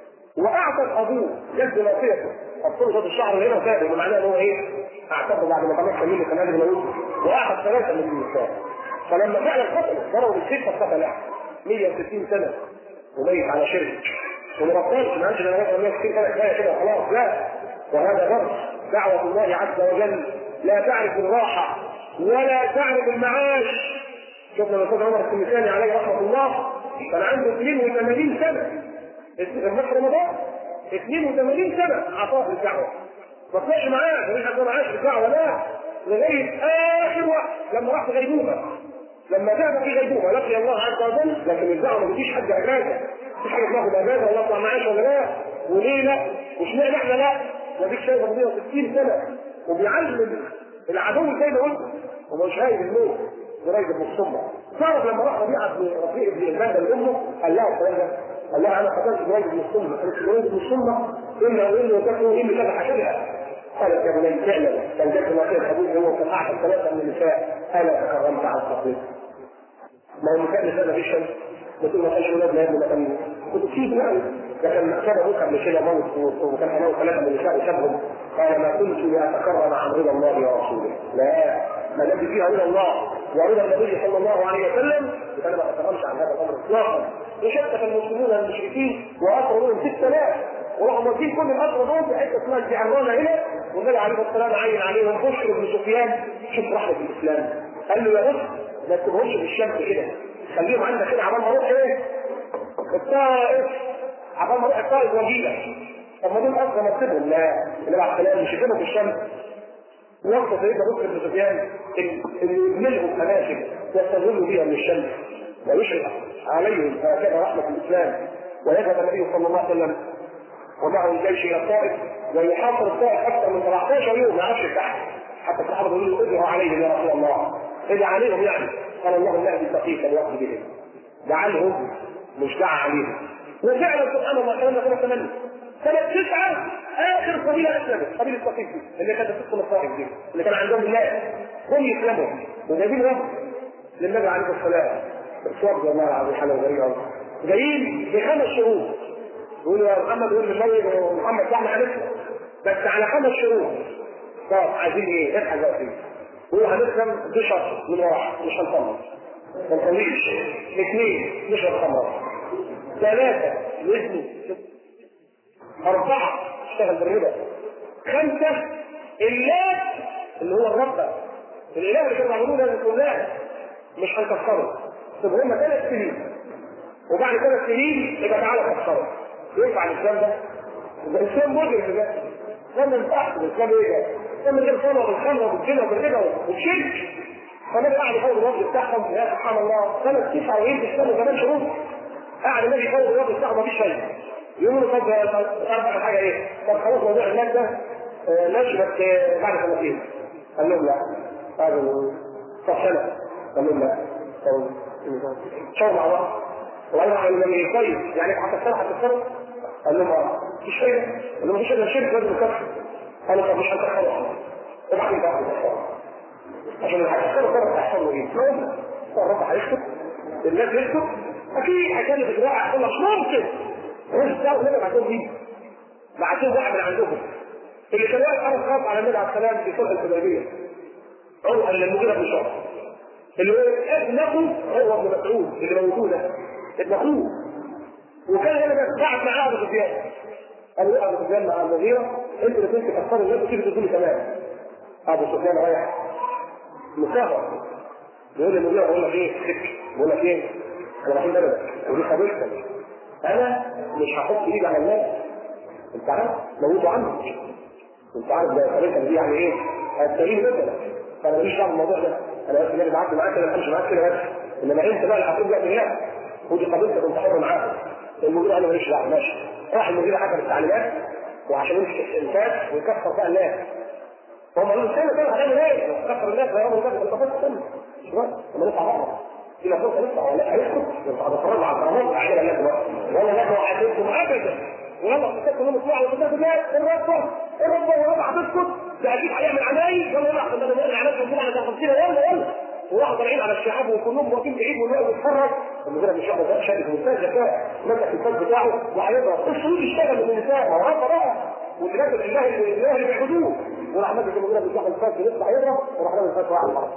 واعتق ابوه جد ناصيته الطرشة الشعر اللي هنا وسابه ومعناه ان هو ايه؟ اعتقد بعد ما طلعت منه كان هذا الموت واعتق ثلاثه من النساء. فلما فعلا قتل ضربوا بالسيف فقتله مئة وستين سنه وميت على شرك وما بطلش ما قالش انا مثلا مئة وستين سنه كفايه كده خلاص لا. وهذا درس دعوه الله عز وجل لا تعرف الراحه ولا تعرف المعاش. شفنا الاستاذ عمر السمساني عليه رحمه الله كان عنده اثنين وثمانين سنه في رمضان اثنين وثمانين سنه عطاء للدعوه ما طلعش معاه مش حد معاش الدعوه لا لغايه اخر وقت لما راح في غيبوبه لما ذهب في غيبوبه لقي الله عز وجل. لكن الدعوه ما بتجيش حد اجازه مفيش حاجه تاخد اجازه ولا اطلع معاش ولا لا وليه لا واشمعنى احنا لا وديك شايف مئة وستين سنه وبيعلم العدو زي ما قلت ومش هايب الموت بريد بن الصمة. تعرف لما راح ربيعه بن رفيع بن هبال لامه قال لها الكلام ده قال لها انا قتلت بريد بن الصمة قالت بريد بن الصمة الا وانه وتكره اني كذا حسبها. قالت يا بني فعلا كان جد نصيحه ابوه هو كان اعتق ثلاثه من النساء الا تكرمت على التقليد. ما هو النساء نساء مفيش شمس بتقول ما كانش ولاد لازم ما كان كنت تشيد يعني لكن كان ابوك قبل كده موت وكان حماه ثلاثه من النساء وسابهم. قال ما كنت لاتكرم عن رضا الله ورسوله لا ما الذي فيها رضا الله ورضا النبي صلى الله عليه وسلم فانا ما اتكرمش عن هذا الامر اطلاقا. وشتت المسلمون المشركين واقروا منهم ست آلاف وراحوا مودين كل الاسرى دول في حته اسمها الجعرانه هنا والنبي عليه السلام عين عليهم بشر بن سفيان. شوف رحمه الاسلام قال له يا بص ما تسيبهمش في الشمس كده خليهم عندك كده عبال ما اروح ايه الطائف عبال ما اروح الطائف واجيلك. طب ما دول اصلا ما تسيبهم لا النبي عليه السلام مش يسيبهم في الشمس. وقت سيدنا بكر بن سفيان اللي يبنلهم مناسك يستظلوا بها من الشمس ويشرق عليهم هكذا رحمه الاسلام ويذهب النبي صلى الله عليه وسلم ومعه الجيش الى الطائف ويحاصر الطائف اكثر من سبعتاشر يوم ما عرفش البحث، حتى الصحابه يقولوا له ادعوا عليهم يا رسول الله، ادعوا عليهم يعني. قال اللهم اهدي سقيفا واخذ بهم، دعالهم مش دعا عليهم. وفعلا سبحان الله الكلام ده كله ثمانية سنة تسعة اخر قبيله اسلمت، قبيله سقيف اللي كانت تدخل الطائف دي اللي كان عندهم الله، هم يسلموا وجايبين وقت للنبي عليه الصلاه والسلام. رضي الله عنه حاله غريبه جايين بخمس شروط، يقولوا يا محمد يقول للنبي محمد احنا هنسلم بس على خمس شروط. طب عايزين ايه؟ اضحك بقى فيه. هو هنسلم بشرط من واحد مش هنطلق ما نطلقش، اثنين نشرب خمر، ثلاثة نزني، أربعة اشتغل بالربا، خمسة اللات اللي هو الرب الإله اللي كانوا يعملوه لازم كلها مش هنكسره. طب هم ثلاث سنين وبعد ثلاث سنين يبقى تعالى كسره. ينفع الإسلام ده؟ ده الإسلام مجرم في ده. ده ما ينفعش الإسلام ايه ده؟ ده من غير صلاة بالخمر وبالجنة وبالربا وبالشرك. فالنبي قاعد يفوض الوقت بتاعهم يا سبحان الله سنة تسعة وعشرين تسلموا كمان شروط. قاعد النبي يفوض الوقت بتاعهم مفيش شيء. يقولوا طب أربع حاجة إيه؟ طب خلاص موضوع المال ده ماشي بس بعد سنتين. قال لهم لا. قالوا طب سنة. قال لهم لا. شو مع بعض. وقالوا على النبي طيب يعني حتى السنة حتى السنة. قال لهم اه مفيش شيء. قال لهم مفيش شيء الشرك لازم يكفر. قالوا طب مش هنكفر. وبعدين بقى عشان الحاجة الصرف تحصل له ايه؟ لو الصرف هيسكت الناس يسكت اكيد هيكلف اجراء هيحصل مش ممكن. مش دعوه النبي بعتهم مين؟ بعتهم واحد من عندهم اللي كان واقف حرس خاص على النبي عليه السلام في صلح الحديبيه. عروه المغيرة بن شعبة اللي هو ابنه هو ابن مسعود اللي موجود ده ابن اخوه. وكان هنا بس قاعد معاه ابو سفيان. قال له ابو سفيان مع المغيرة انت اللي كنت تكسروا الناس وتيجي تقولي كمان. ابو سفيان رايح مصابر يقول المدير بقول لك ايه بقول لك ايه انا رايحين بلدك ودي قبيلتك انا مش هحط ايدي على الناس انت عارف موتوا عنك انت عارف ده قبيلتك دي يعني ايه هتلاقيه مثلا فانا ماليش دعوه بالموضوع ده انا بس جاي بعت معاك كده ما امشي معاك كده بس انما انت بقى اللي هتقول لك ايه ودي قبيلتك انت حر معاك. المدير قال له ماليش دعوه ماشي. راح المدير حكم التعليمات وعشان يمسك الانتاج ويكسر بقى الناس هم قالوا السنة كده هنعمل ايه؟ كفر الناس لا يوم الناس اللي تفضل السنة مش بقى لما نطلع بقى إلا فرصة نطلع ولا هيسكت يبقى هتفرجوا على القرارات علينا الناس بقى ولا نحن وحاسبكم أبدا ويلا تسكتوا لهم السوء على الناس الناس الرب الرب والرب هتسكت ده أكيد هيعمل عمايل يلا يلا احنا بنعمل عمايل ونقول على خمسين يلا يلا وراحوا طالعين على الشعب وكلهم واقفين بعيد والوقت بيتفرج المدير مش واحد ده شايف المنتاج ذكاء مسك الفاز بتاعه وهيضرب الشروط يشتغل من النساء ما هو هذا بقى والناس الاله الاله اللي بيعبدوه وراح ماسك المدير بيفتح الفاز لسه هيضرب وراح رامي الفاز على الارض.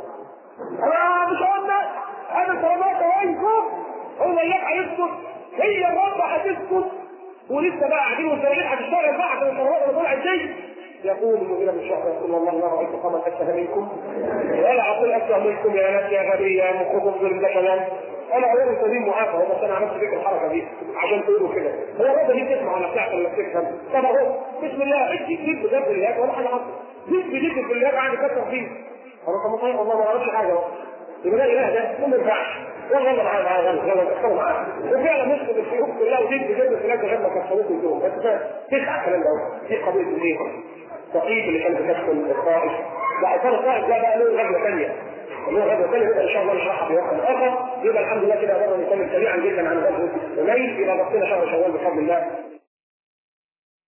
انا مش قلنا انا كرامات هينكم هو اياك هيسكت هي الرب هتسكت ولسه بقى قاعدين والزمالين هتشتغل بقى عشان الكرامات اللي طلعت دي. يقول المغيرة بن شعبة يقول الله ما رأيت قوما أشبه منكم ولا أقول أشبه منكم يا ناس يا غبي يا مخكم ظلم ده كلام أنا أقول سليم معافى بس أنا عملت فيك الحركة دي عشان تقولوا كده هو الراجل دي تسمع ولا بتاعت ولا بتفهم طب أهو بسم الله ادي جيب بجد بالله ولا حاجة حصل جيب بجد بالله قاعد يكسر فيه أنا طب طيب والله ما عملش حاجة أهو يبقى ده إله ده ما ينفعش يلا يلا معاه معاه يلا يلا كسروا معاه وفعلا مسكوا الشيوخ كلها وجيب بجد بالله غير ما كسروكم كلهم بس تسعة الكلام ده دي قضية الايه؟ التقييد اللي كان بتدخل الطائف وحصار الطائف ده بقى له غزوه ثانيه له غزوه ثانيه يبقى ان شاء الله نشرحها في وقت اخر يبقى الحمد لله كده قدرنا نتكلم سريعا جدا عن غزوه حنين يبقى بقينا شهر شوال بفضل الله